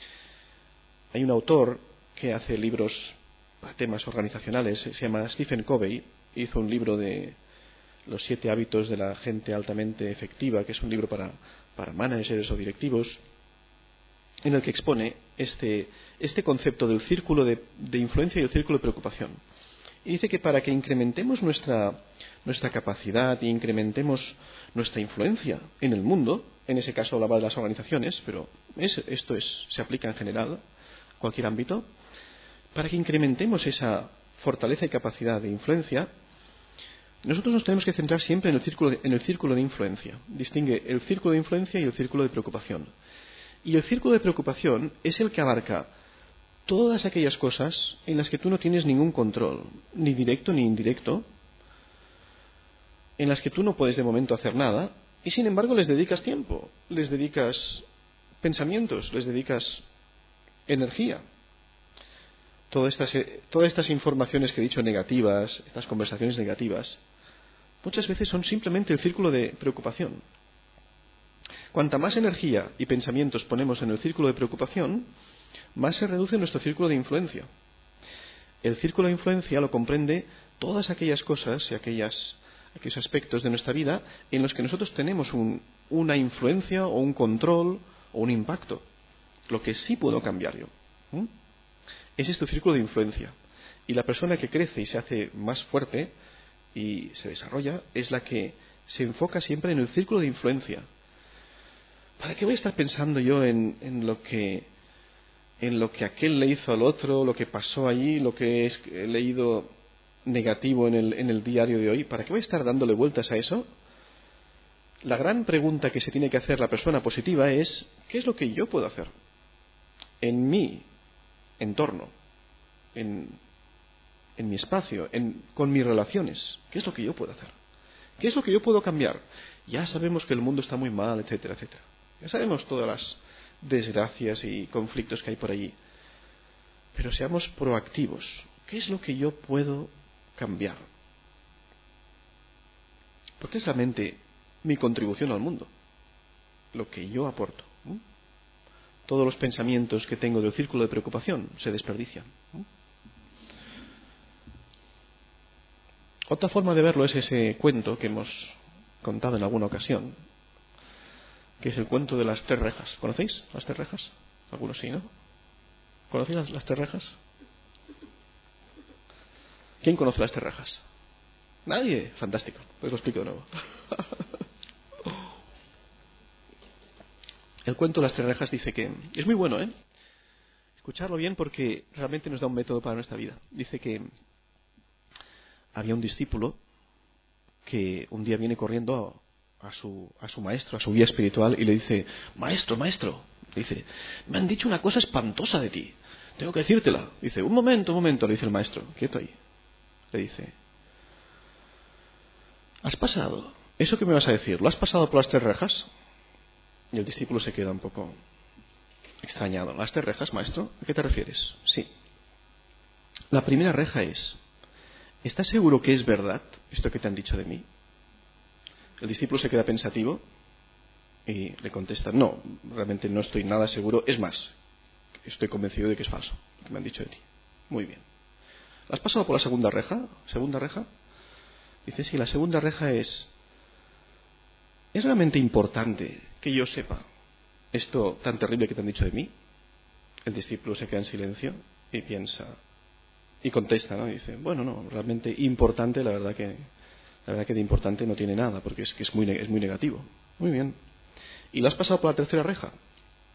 Hay un autor que hace libros para temas organizacionales, se llama Stephen Covey, hizo un libro de Los siete hábitos de la gente altamente efectiva, que es un libro para, para managers o directivos, en el que expone este, este concepto del círculo de, de influencia y el círculo de preocupación. Y dice que para que incrementemos nuestra, nuestra capacidad e incrementemos nuestra influencia en el mundo, en ese caso hablaba de las organizaciones, pero es, esto es, se aplica en general a cualquier ámbito, para que incrementemos esa fortaleza y capacidad de influencia, nosotros nos tenemos que centrar siempre en el círculo de, en el círculo de influencia. Distingue el círculo de influencia y el círculo de preocupación. Y el círculo de preocupación es el que abarca todas aquellas cosas en las que tú no tienes ningún control, ni directo ni indirecto, en las que tú no puedes de momento hacer nada, y sin embargo les dedicas tiempo, les dedicas pensamientos, les dedicas energía. Todas estas, todas estas informaciones que he dicho negativas, estas conversaciones negativas, muchas veces son simplemente el círculo de preocupación. Cuanta más energía y pensamientos ponemos en el círculo de preocupación, más se reduce nuestro círculo de influencia. El círculo de influencia lo comprende todas aquellas cosas y aquellas, aquellos aspectos de nuestra vida en los que nosotros tenemos un, una influencia o un control o un impacto. Lo que sí puedo cambiar yo. ¿Mm? Ese es tu círculo de influencia. Y la persona que crece y se hace más fuerte y se desarrolla es la que se enfoca siempre en el círculo de influencia. ¿Para qué voy a estar pensando yo en, en lo que en lo que aquel le hizo al otro, lo que pasó allí, lo que he leído negativo en el, en el diario de hoy? ¿Para qué voy a estar dándole vueltas a eso? La gran pregunta que se tiene que hacer la persona positiva es: ¿qué es lo que yo puedo hacer en mi entorno, en, en mi espacio, en, con mis relaciones? ¿Qué es lo que yo puedo hacer? ¿Qué es lo que yo puedo cambiar? Ya sabemos que el mundo está muy mal, etcétera, etcétera. Ya sabemos todas las desgracias y conflictos que hay por allí. Pero seamos proactivos. ¿Qué es lo que yo puedo cambiar? Porque es realmente mi contribución al mundo, lo que yo aporto. ¿eh? Todos los pensamientos que tengo del círculo de preocupación se desperdician. ¿eh? Otra forma de verlo es ese cuento que hemos contado en alguna ocasión, que es el cuento de las tres rejas. ¿Conocéis las tres rejas? Algunos sí, ¿no? ¿Conocéis las, las tres rejas? ¿Quién conoce las tres rejas? ¿Nadie? Fantástico. Pues lo explico de nuevo. El cuento de las tres rejas dice que... Es muy bueno, ¿eh? Escucharlo bien porque realmente nos da un método para nuestra vida. Dice que había un discípulo que un día viene corriendo a su, a su maestro, a su guía espiritual, y le dice: maestro, maestro, dice, me han dicho una cosa espantosa de ti, tengo que decírtela. Dice: un momento, un momento, le dice el maestro, quieto ahí. Le dice: ¿has pasado? ¿Eso que me vas a decir, lo has pasado por las tres rejas? Y el discípulo se queda un poco extrañado. ¿Las tres rejas, maestro? ¿A qué te refieres? Sí. La primera reja es: ¿estás seguro que es verdad esto que te han dicho de mí? El discípulo se queda pensativo y le contesta: no, realmente no estoy nada seguro. Es más, estoy convencido de que es falso lo que me han dicho de ti. Muy bien. ¿Has pasado por la segunda reja? ¿Segunda reja? Dice: sí, la segunda reja es: ¿es realmente importante que yo sepa esto tan terrible que te han dicho de mí? El discípulo se queda en silencio y piensa y contesta, ¿no? Y dice: bueno, no, realmente importante, la verdad que la verdad que de importante no tiene nada, porque es que es muy es muy negativo. Muy bien. ¿Y lo has pasado por la tercera reja?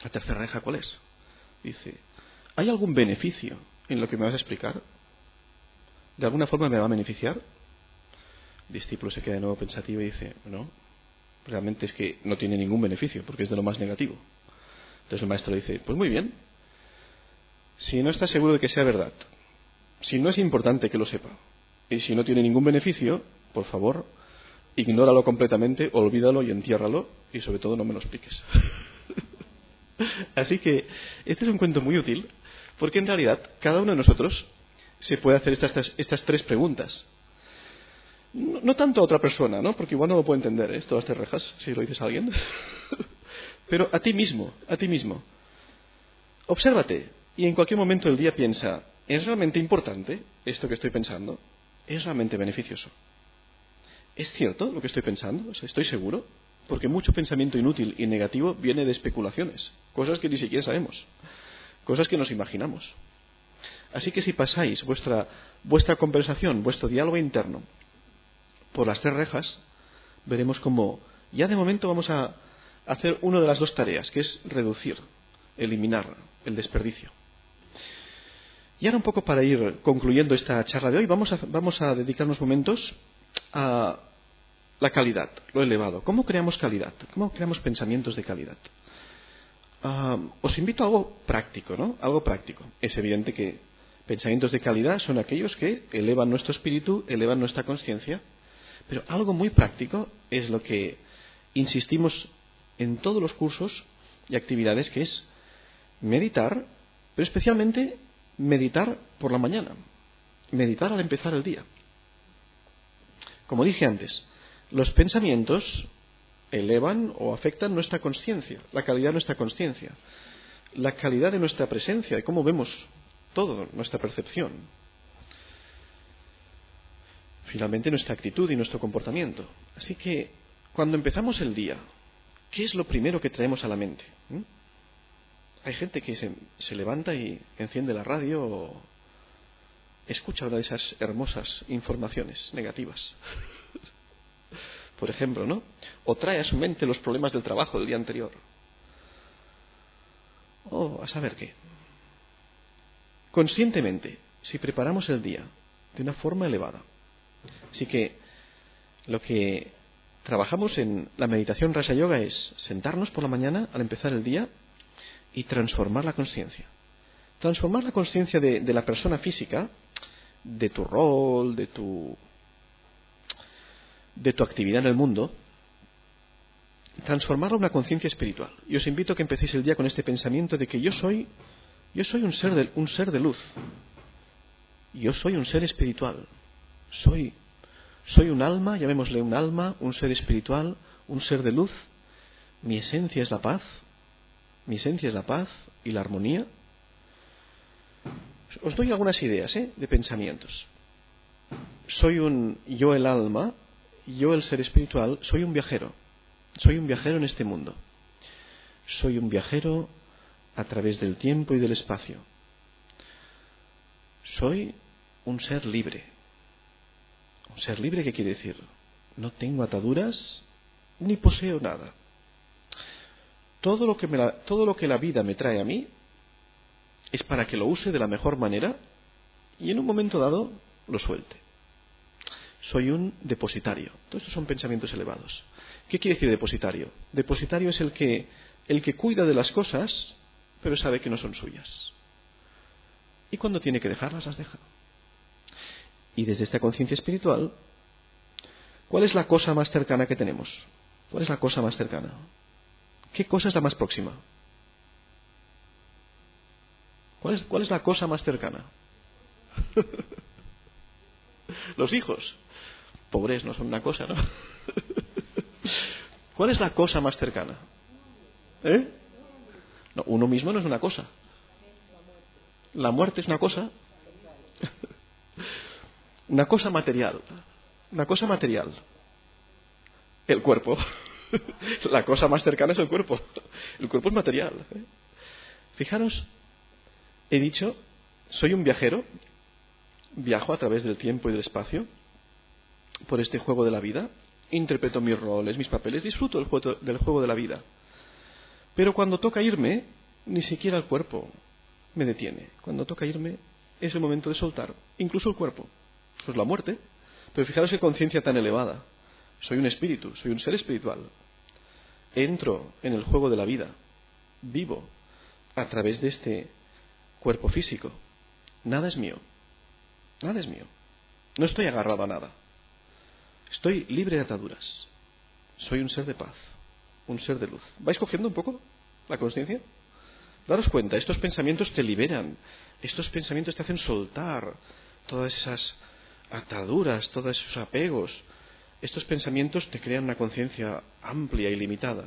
La tercera reja, ¿cuál es? Dice, ¿hay algún beneficio en lo que me vas a explicar? ¿De alguna forma me va a beneficiar? El discípulo se queda de nuevo pensativo y dice, no, realmente es que no tiene ningún beneficio, porque es de lo más negativo. Entonces el maestro dice, pues muy bien, si no estás seguro de que sea verdad, si no es importante que lo sepa, y si no tiene ningún beneficio, por favor, ignóralo completamente, olvídalo y entiérralo, y sobre todo no me lo expliques. Así que este es un cuento muy útil, porque en realidad cada uno de nosotros se puede hacer estas, estas, estas tres preguntas. No, no tanto a otra persona, ¿no? Porque igual no lo puede entender, ¿eh? Esto de las tres rejas, si lo dices a alguien. Pero a ti mismo, a ti mismo. Obsérvate y en cualquier momento del día piensa, ¿es realmente importante esto que estoy pensando? ¿Es realmente beneficioso? ¿Es cierto lo que estoy pensando? O sea, ¿estoy seguro? Porque mucho pensamiento inútil y negativo viene de especulaciones, cosas que ni siquiera sabemos, cosas que nos imaginamos. Así que si pasáis vuestra, vuestra conversación, vuestro diálogo interno por las tres rejas, veremos cómo ya de momento vamos a hacer una de las dos tareas, que es reducir, eliminar el desperdicio. Y ahora un poco para ir concluyendo esta charla de hoy, vamos a, vamos a dedicar unos momentos a la calidad, lo elevado. ¿Cómo creamos calidad? ¿Cómo creamos pensamientos de calidad? Uh, os invito a algo práctico, ¿no? Algo práctico. Es evidente que pensamientos de calidad son aquellos que elevan nuestro espíritu, elevan nuestra conciencia, pero algo muy práctico es lo que insistimos en todos los cursos y actividades, que es meditar, pero especialmente meditar por la mañana, meditar al empezar el día. Como dije antes, los pensamientos elevan o afectan nuestra conciencia, la calidad de nuestra conciencia, la calidad de nuestra presencia, de cómo vemos todo, nuestra percepción. Finalmente, nuestra actitud y nuestro comportamiento. Así que, cuando empezamos el día, ¿qué es lo primero que traemos a la mente? ¿Mm? Hay gente que se, se levanta y enciende la radio o escucha una de esas hermosas informaciones negativas. Por ejemplo, ¿no? O trae a su mente los problemas del trabajo del día anterior. O a saber qué. Conscientemente, si preparamos el día de una forma elevada. Así que lo que trabajamos en la meditación Raja Yoga es sentarnos por la mañana al empezar el día y transformar la conciencia. Transformar la conciencia de, de la persona física, de tu rol, de tu, de tu actividad en el mundo, transformarla en una conciencia espiritual. Y os invito a que empecéis el día con este pensamiento de que yo soy, yo soy un ser de, un ser de luz. Yo soy un ser espiritual. Soy, soy un alma, llamémosle un alma, un ser espiritual, un ser de luz. Mi esencia es la paz. Mi esencia es la paz y la armonía. Os doy algunas ideas, ¿eh? de pensamientos. Soy un yo el alma, yo el ser espiritual, soy un viajero. Soy un viajero en este mundo. Soy un viajero a través del tiempo y del espacio. Soy un ser libre. Un ser libre, ¿qué quiere decir? No tengo ataduras ni poseo nada. Todo lo que me la, todo lo que la vida me trae a mí es para que lo use de la mejor manera y en un momento dado lo suelte. Soy un depositario. Todos estos son pensamientos elevados. ¿Qué quiere decir depositario? Depositario es el que, el que cuida de las cosas, pero sabe que no son suyas. Y cuando tiene que dejarlas, las deja. Y desde esta conciencia espiritual, ¿cuál es la cosa más cercana que tenemos? ¿Cuál es la cosa más cercana? ¿Qué cosa es la más próxima? ¿Cuál es, cuál es la cosa más cercana? Los hijos. Pobres no son una cosa, ¿no? ¿Cuál es la cosa más cercana? ¿Eh? No, uno mismo no es una cosa. La muerte es una cosa. Una cosa material. Una cosa material. El cuerpo. La cosa más cercana es el cuerpo. El cuerpo es material. ¿eh? Fijaros, he dicho, soy un viajero. Viajo a través del tiempo y del espacio por este juego de la vida. Interpreto mis roles, mis papeles. Disfruto del juego, del juego de la vida. Pero cuando toca irme, ni siquiera el cuerpo me detiene. Cuando toca irme, es el momento de soltar, incluso el cuerpo. Pues la muerte. Pero fijaros qué conciencia tan elevada. Soy un espíritu, soy un ser espiritual. Entro en el juego de la vida. Vivo a través de este cuerpo físico. Nada es mío. Nada es mío. No estoy agarrado a nada. Estoy libre de ataduras. Soy un ser de paz. Un ser de luz. ¿Vais cogiendo un poco la conciencia? Daros cuenta, estos pensamientos te liberan. Estos pensamientos te hacen soltar todas esas ataduras, todos esos apegos. Estos pensamientos te crean una conciencia amplia y limitada.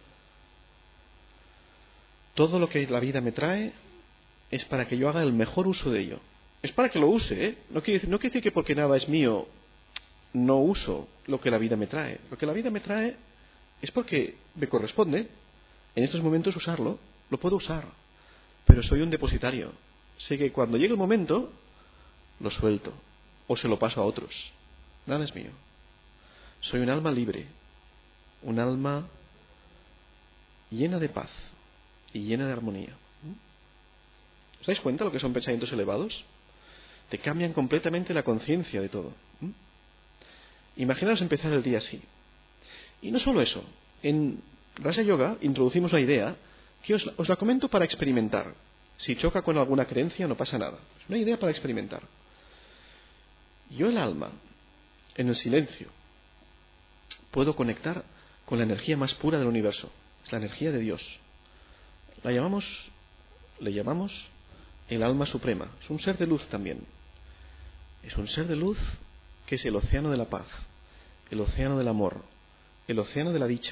Todo lo que la vida me trae es para que yo haga el mejor uso de ello. Es para que lo use, ¿eh? No quiere decir, no quiere decir que porque nada es mío no uso lo que la vida me trae. Lo que la vida me trae es porque me corresponde en estos momentos usarlo. Lo puedo usar, pero soy un depositario. Sé que cuando llegue el momento lo suelto o se lo paso a otros. Nada es mío. Soy un alma libre, un alma llena de paz y llena de armonía. ¿Os dais cuenta lo que son pensamientos elevados? Te cambian completamente la conciencia de todo. Imaginaos empezar el día así. Y no solo eso. En Raja Yoga introducimos la idea que os, os la comento para experimentar. Si choca con alguna creencia no pasa nada. Es una idea para experimentar. Yo, el alma, en el silencio, puedo conectar con la energía más pura del universo. Es la energía de Dios. La llamamos, le llamamos el alma suprema. Es un ser de luz también. Es un ser de luz que es el océano de la paz, el océano del amor, el océano de la dicha.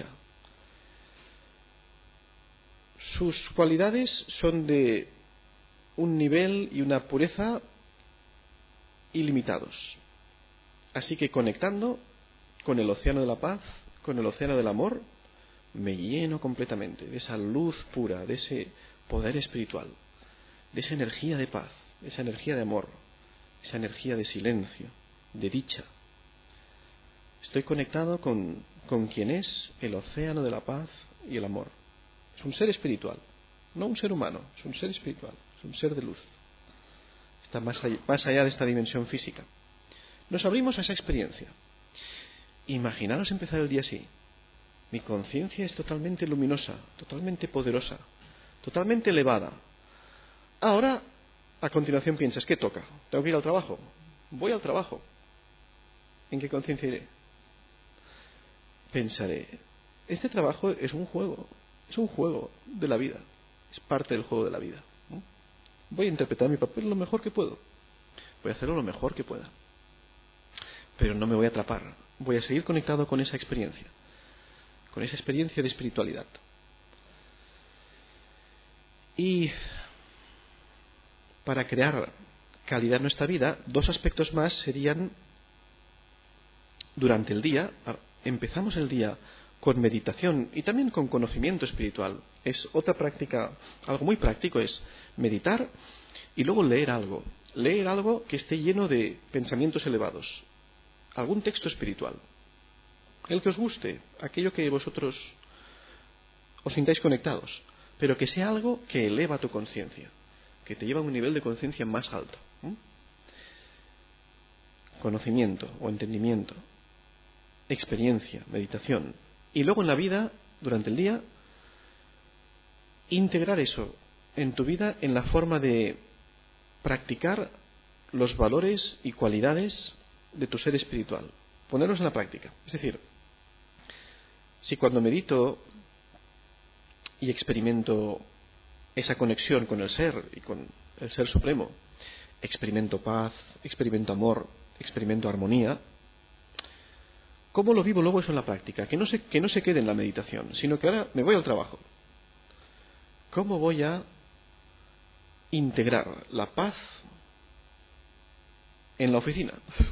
Sus cualidades son de un nivel y una pureza ilimitados. Así que conectando con el océano de la paz, con el océano del amor, me lleno completamente de esa luz pura, de ese poder espiritual, de esa energía de paz, de esa energía de amor, esa energía de silencio, de dicha. Estoy conectado con, con quien es el océano de la paz y el amor. Es un ser espiritual, no un ser humano, es un ser espiritual, es un ser de luz. Está más allá, más allá de esta dimensión física. Nos abrimos a esa experiencia. Imaginaros empezar el día así. Mi conciencia es totalmente luminosa, totalmente poderosa, totalmente elevada. Ahora, a continuación piensas, ¿qué toca? ¿Tengo que ir al trabajo? Voy al trabajo. ¿En qué conciencia iré? Pensaré, este trabajo es un juego, es un juego de la vida, es parte del juego de la vida. ¿No? Voy a interpretar mi papel lo mejor que puedo, voy a hacerlo lo mejor que pueda, pero no me voy a atrapar, voy a seguir conectado con esa experiencia, con esa experiencia de espiritualidad. Y para crear calidad en nuestra vida, dos aspectos más serían durante el día. Empezamos el día con meditación y también con conocimiento espiritual. Es otra práctica, algo muy práctico es meditar y luego leer algo. Leer algo que esté lleno de pensamientos elevados. Algún texto espiritual. El que os guste, aquello que vosotros os sintáis conectados, pero que sea algo que eleva tu conciencia, que te lleva a un nivel de conciencia más alto. ¿Mm? Conocimiento o entendimiento, experiencia, meditación. Y luego en la vida, durante el día, integrar eso en tu vida en la forma de practicar los valores y cualidades de tu ser espiritual. Ponerlos en la práctica. Es decir, si cuando medito y experimento esa conexión con el ser y con el ser supremo, experimento paz, experimento amor, experimento armonía, ¿cómo lo vivo luego eso en la práctica? Que no se, que no se quede en la meditación, sino que ahora me voy al trabajo. ¿Cómo voy a integrar la paz en la oficina?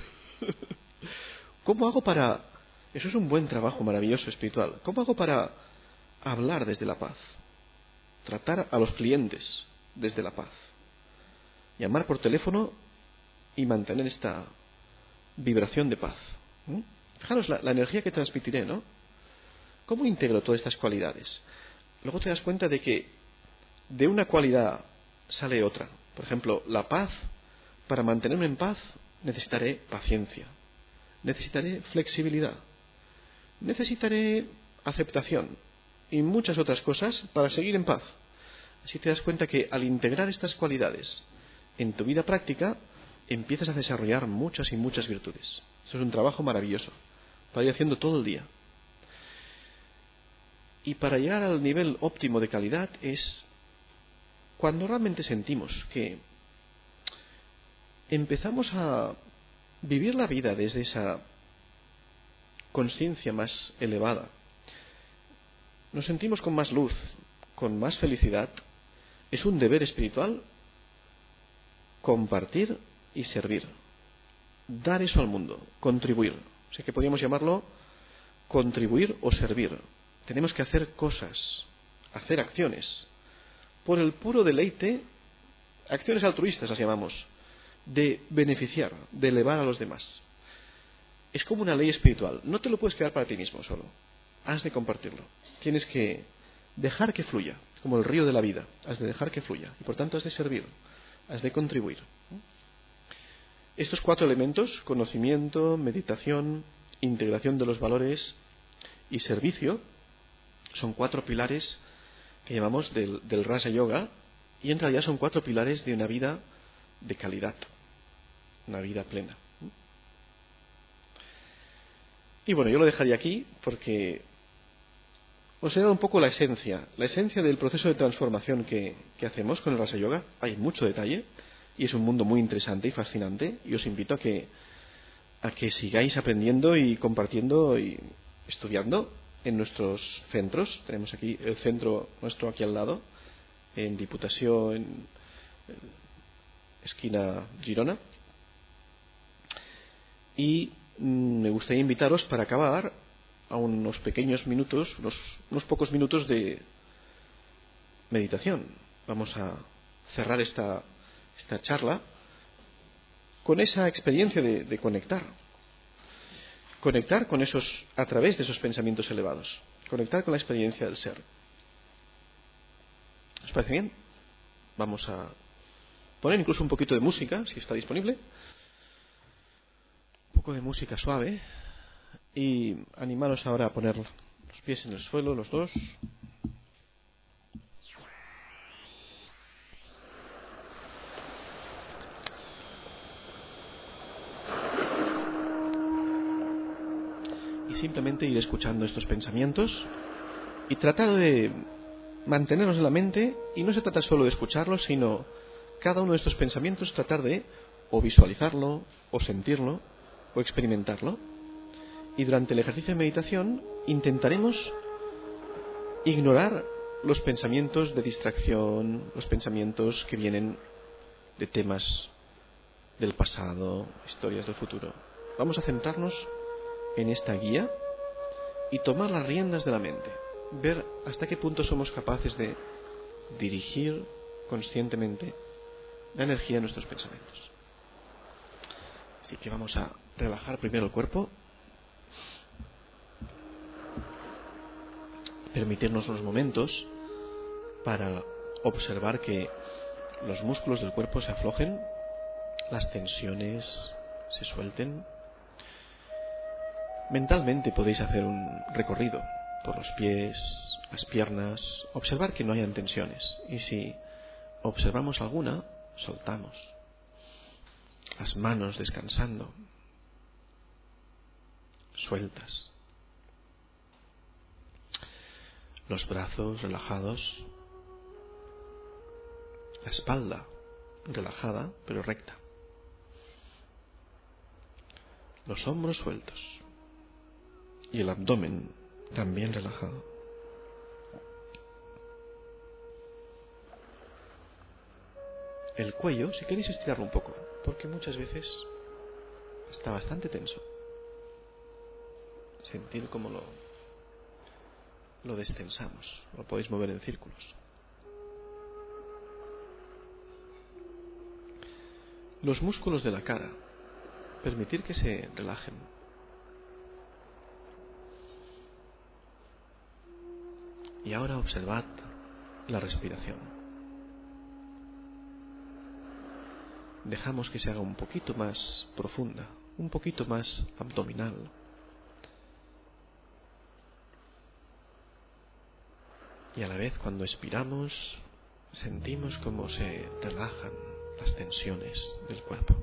¿Cómo hago para... Eso es un buen trabajo maravilloso espiritual. ¿Cómo hago para hablar desde la paz? Tratar a los clientes desde la paz. Llamar por teléfono y mantener esta vibración de paz. ¿Mm? Fijaros la, la energía que transmitiré, ¿no? ¿Cómo integro todas estas cualidades? luego te das cuenta de que de una cualidad sale otra. Por ejemplo, la paz. Para mantenerme en paz necesitaré paciencia, necesitaré flexibilidad, necesitaré aceptación y muchas otras cosas para seguir en paz. Así te das cuenta que al integrar estas cualidades en tu vida práctica, empiezas a desarrollar muchas y muchas virtudes. Eso es un trabajo maravilloso para ir haciendo todo el día. Y para llegar al nivel óptimo de calidad es cuando realmente sentimos que empezamos a vivir la vida desde esa conciencia más elevada. Nos sentimos con más luz, con más felicidad. Es un deber espiritual compartir y servir. Dar eso al mundo, contribuir. O sea que podríamos llamarlo contribuir o servir. Tenemos que hacer cosas, hacer acciones, por el puro deleite, acciones altruistas las llamamos, de beneficiar, de elevar a los demás. Es como una ley espiritual. No te lo puedes quedar para ti mismo solo. Has de compartirlo. Tienes que dejar que fluya, como el río de la vida. Has de dejar que fluya. Y por tanto has de servir, has de contribuir. Estos cuatro elementos, conocimiento, meditación, integración de los valores y servicio, son cuatro pilares que llamamos del, del Raja Yoga, y en realidad son cuatro pilares de una vida de calidad, una vida plena. Y bueno, yo lo dejaría aquí porque os he dado un poco la esencia, la esencia del proceso de transformación que, que hacemos con el Raja Yoga. Hay mucho detalle y es un mundo muy interesante y fascinante, y os invito a que, a que sigáis aprendiendo y compartiendo y estudiando en nuestros centros. Tenemos aquí el centro nuestro aquí al lado, en Diputación, en esquina Girona. Y mmm, me gustaría invitaros para acabar a unos pequeños minutos, unos, unos pocos minutos de meditación. Vamos a cerrar esta, esta charla con esa experiencia de, de conectar. Conectar con esos, a través de esos pensamientos elevados. Conectar con la experiencia del ser. ¿Os parece bien? Vamos a poner incluso un poquito de música, si está disponible. Un poco de música suave. Y animaros ahora a poner los pies en el suelo, los dos. Y simplemente ir escuchando estos pensamientos y tratar de mantenerlos en la mente. Y no se trata solo de escucharlos, sino cada uno de estos pensamientos tratar de o visualizarlo, o sentirlo, o experimentarlo. Y durante el ejercicio de meditación intentaremos ignorar los pensamientos de distracción, los pensamientos que vienen de temas del pasado, historias del futuro. Vamos a centrarnos en esta guía y tomar las riendas de la mente, ver hasta qué punto somos capaces de dirigir conscientemente la energía de nuestros pensamientos. Así que vamos a relajar primero el cuerpo, permitirnos unos momentos para observar que los músculos del cuerpo se aflojen, las tensiones se suelten. Mentalmente podéis hacer un recorrido por los pies, las piernas, observar que no hayan tensiones, y si observamos alguna, soltamos. Las manos descansando, sueltas. Los brazos relajados, la espalda relajada pero recta, los hombros sueltos y el abdomen también relajado. El cuello, si queréis estirarlo un poco, porque muchas veces está bastante tenso. Sentir cómo lo lo destensamos, lo podéis mover en círculos. Los músculos de la cara, permitir que se relajen. Y ahora observad la respiración. Dejamos que se haga un poquito más profunda, un poquito más abdominal. Y a la vez, cuando expiramos, sentimos cómo se relajan las tensiones del cuerpo.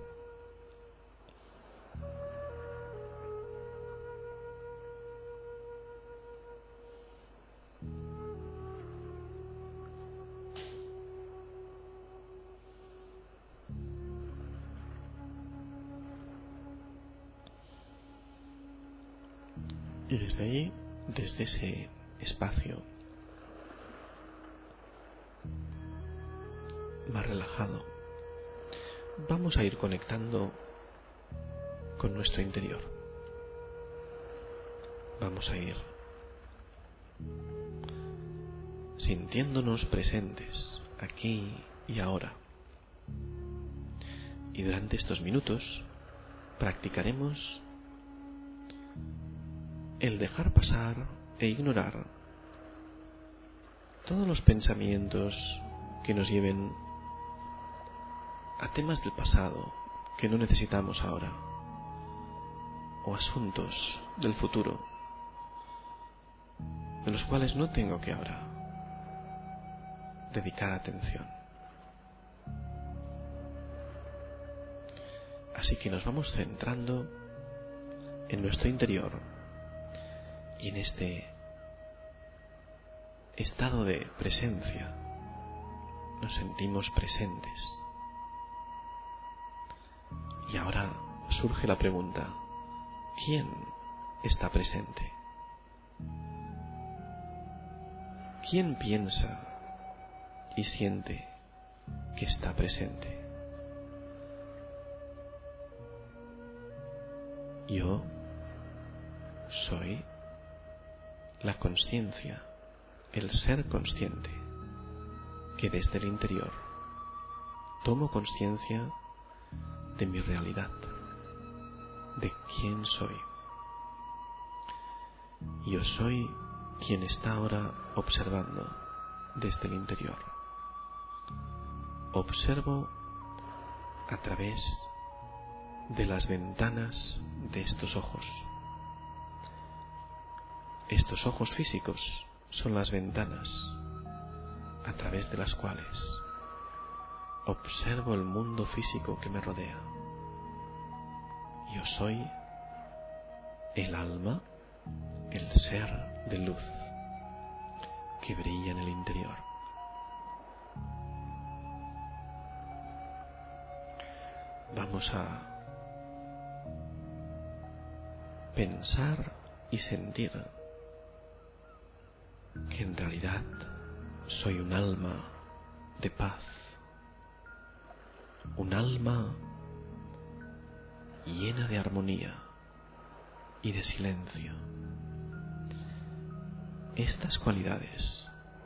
Y desde ahí, desde ese espacio más relajado, vamos a ir conectando con nuestro interior. Vamos a ir sintiéndonos presentes aquí y ahora. Y durante estos minutos practicaremos el dejar pasar e ignorar todos los pensamientos que nos lleven a temas del pasado que no necesitamos ahora, o asuntos del futuro de los cuales no tengo que ahora dedicar atención. Así que nos vamos centrando en nuestro interior y en este estado de presencia nos sentimos presentes. Y ahora surge la pregunta: ¿quién está presente? ¿Quién piensa y siente que está presente? Yo soy la consciencia, el ser consciente, que desde el interior tomo consciencia de mi realidad, de quién soy. Yo soy quien está ahora observando desde el interior. Observo a través de las ventanas de estos ojos. Estos ojos físicos son las ventanas a través de las cuales observo el mundo físico que me rodea. Yo soy el alma, el ser de luz que brilla en el interior. Vamos a pensar y sentir que en realidad soy un alma de paz, un alma llena de armonía y de silencio. Estas cualidades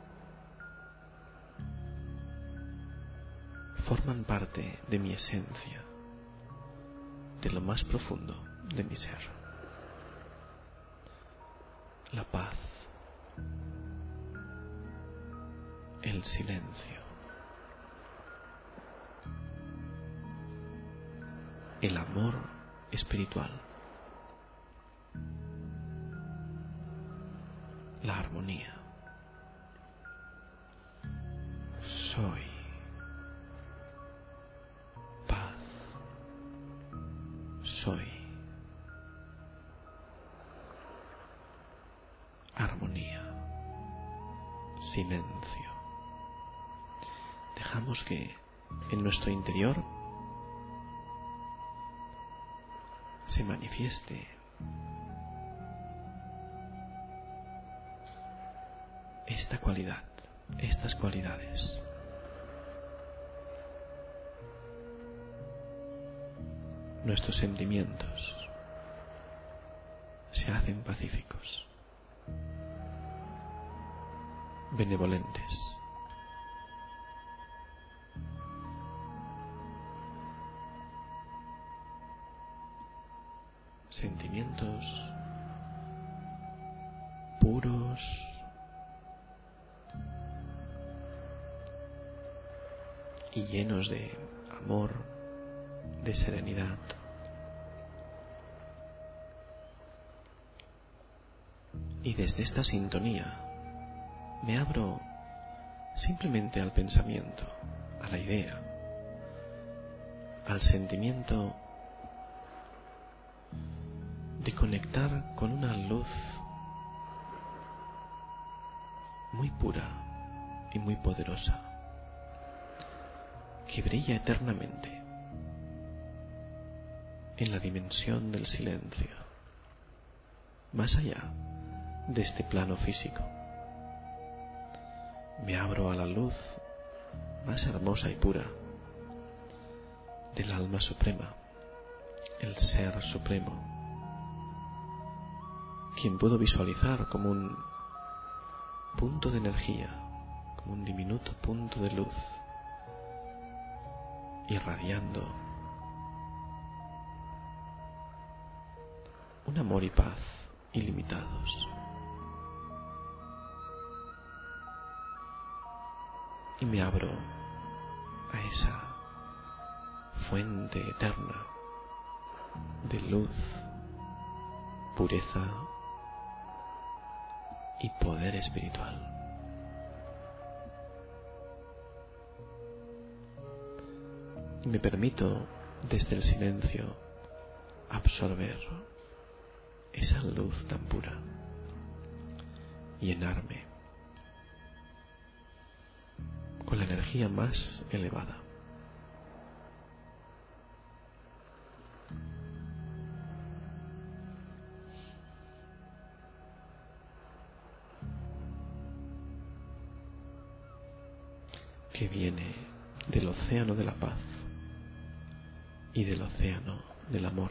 forman parte de mi esencia, de lo más profundo de mi ser. La paz, el silencio, el amor espiritual, la armonía. Soy paz, soy armonía, silencio. Dejamos que en nuestro interior se manifieste esta cualidad, estas cualidades. Nuestros sentimientos se hacen pacíficos, benevolentes. Sentimientos puros y llenos de amor, de serenidad. Y desde esta sintonía me abro simplemente al pensamiento, a la idea, al sentimiento de conectar con una luz muy pura y muy poderosa que brilla eternamente en la dimensión del silencio, más allá de este plano físico. Me abro a la luz más hermosa y pura del alma suprema, el Ser Supremo, quien puedo visualizar como un punto de energía, como un diminuto punto de luz, irradiando un amor y paz ilimitados. Y me abro a esa fuente eterna de luz, pureza y poder espiritual. Y me permito desde el silencio absorber esa luz tan pura, llenarme con la energía más elevada. Que viene del océano de la paz y del océano del amor.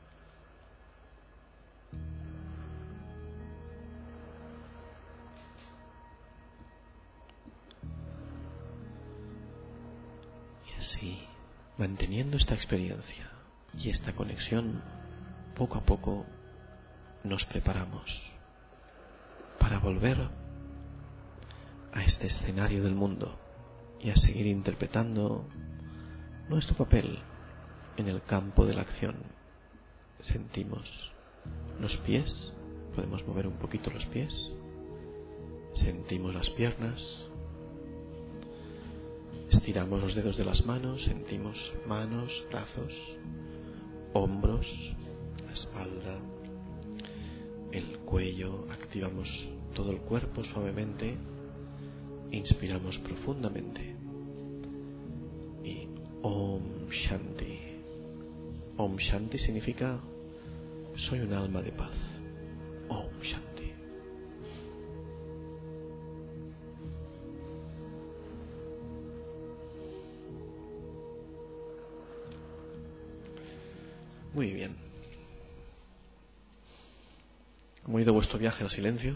Y así, manteniendo esta experiencia y esta conexión, poco a poco nos preparamos para volver a este escenario del mundo y a seguir interpretando nuestro papel en el campo de la acción. Sentimos los pies, podemos mover un poquito los pies, sentimos las piernas, estiramos los dedos de las manos, sentimos manos, brazos, hombros, la espalda, el cuello, activamos todo el cuerpo suavemente, inspiramos profundamente y Om Shanti. Om Shanti significa soy un alma de paz. Om Shanti. Muy bien. ¿Cómo ha ido vuestro viaje al silencio?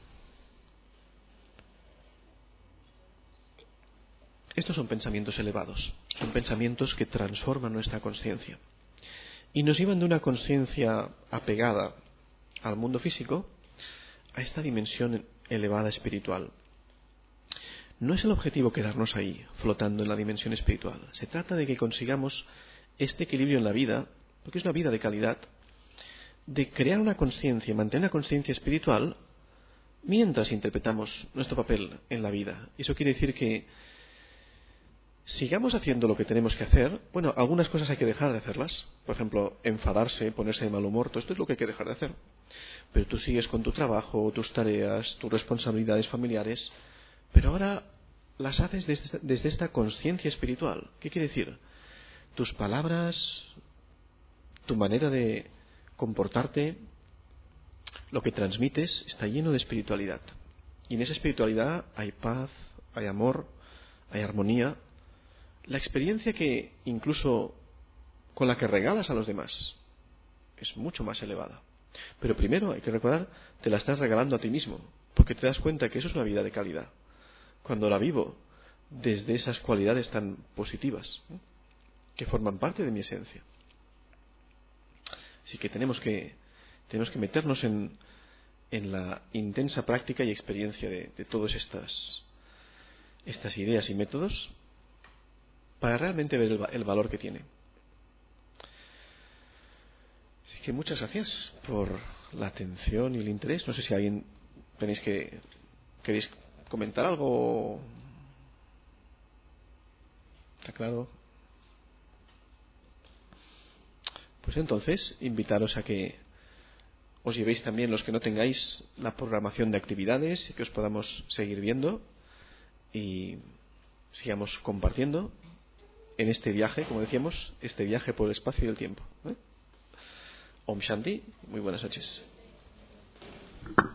Estos son pensamientos elevados, son pensamientos que transforman nuestra conciencia y nos llevan de una conciencia apegada al mundo físico a esta dimensión elevada espiritual. No es el objetivo quedarnos ahí, flotando en la dimensión espiritual. Se trata de que consigamos este equilibrio en la vida, porque es una vida de calidad, de crear una conciencia, mantener una conciencia espiritual mientras interpretamos nuestro papel en la vida. Eso quiere decir que sigamos haciendo lo que tenemos que hacer. Bueno, algunas cosas hay que dejar de hacerlas. Por ejemplo, enfadarse, ponerse de mal humor, todo esto es lo que hay que dejar de hacer. Pero tú sigues con tu trabajo, tus tareas, tus responsabilidades familiares, pero ahora las haces desde, desde esta conciencia espiritual. ¿Qué quiere decir? Tus palabras, tu manera de comportarte, lo que transmites está lleno de espiritualidad. Y en esa espiritualidad hay paz, hay amor, hay armonía. La experiencia que incluso con la que regalas a los demás es mucho más elevada. Pero primero hay que recordar, te la estás regalando a ti mismo, porque te das cuenta que eso es una vida de calidad. Cuando la vivo desde esas cualidades tan positivas, ¿eh? que forman parte de mi esencia. Así que tenemos que, tenemos que meternos en, en la intensa práctica y experiencia de, de todas estas, estas ideas y métodos. para realmente ver el, el valor que tiene. Así que muchas gracias por la atención y el interés. No sé si alguien tenéis que queréis comentar algo. ¿Está claro? Pues entonces, invitaros a que os llevéis también, los que no tengáis, la programación de actividades y que os podamos seguir viendo y sigamos compartiendo en este viaje, como decíamos, este viaje por el espacio y el tiempo. ¿eh? Om Shanti, muy buenas noches.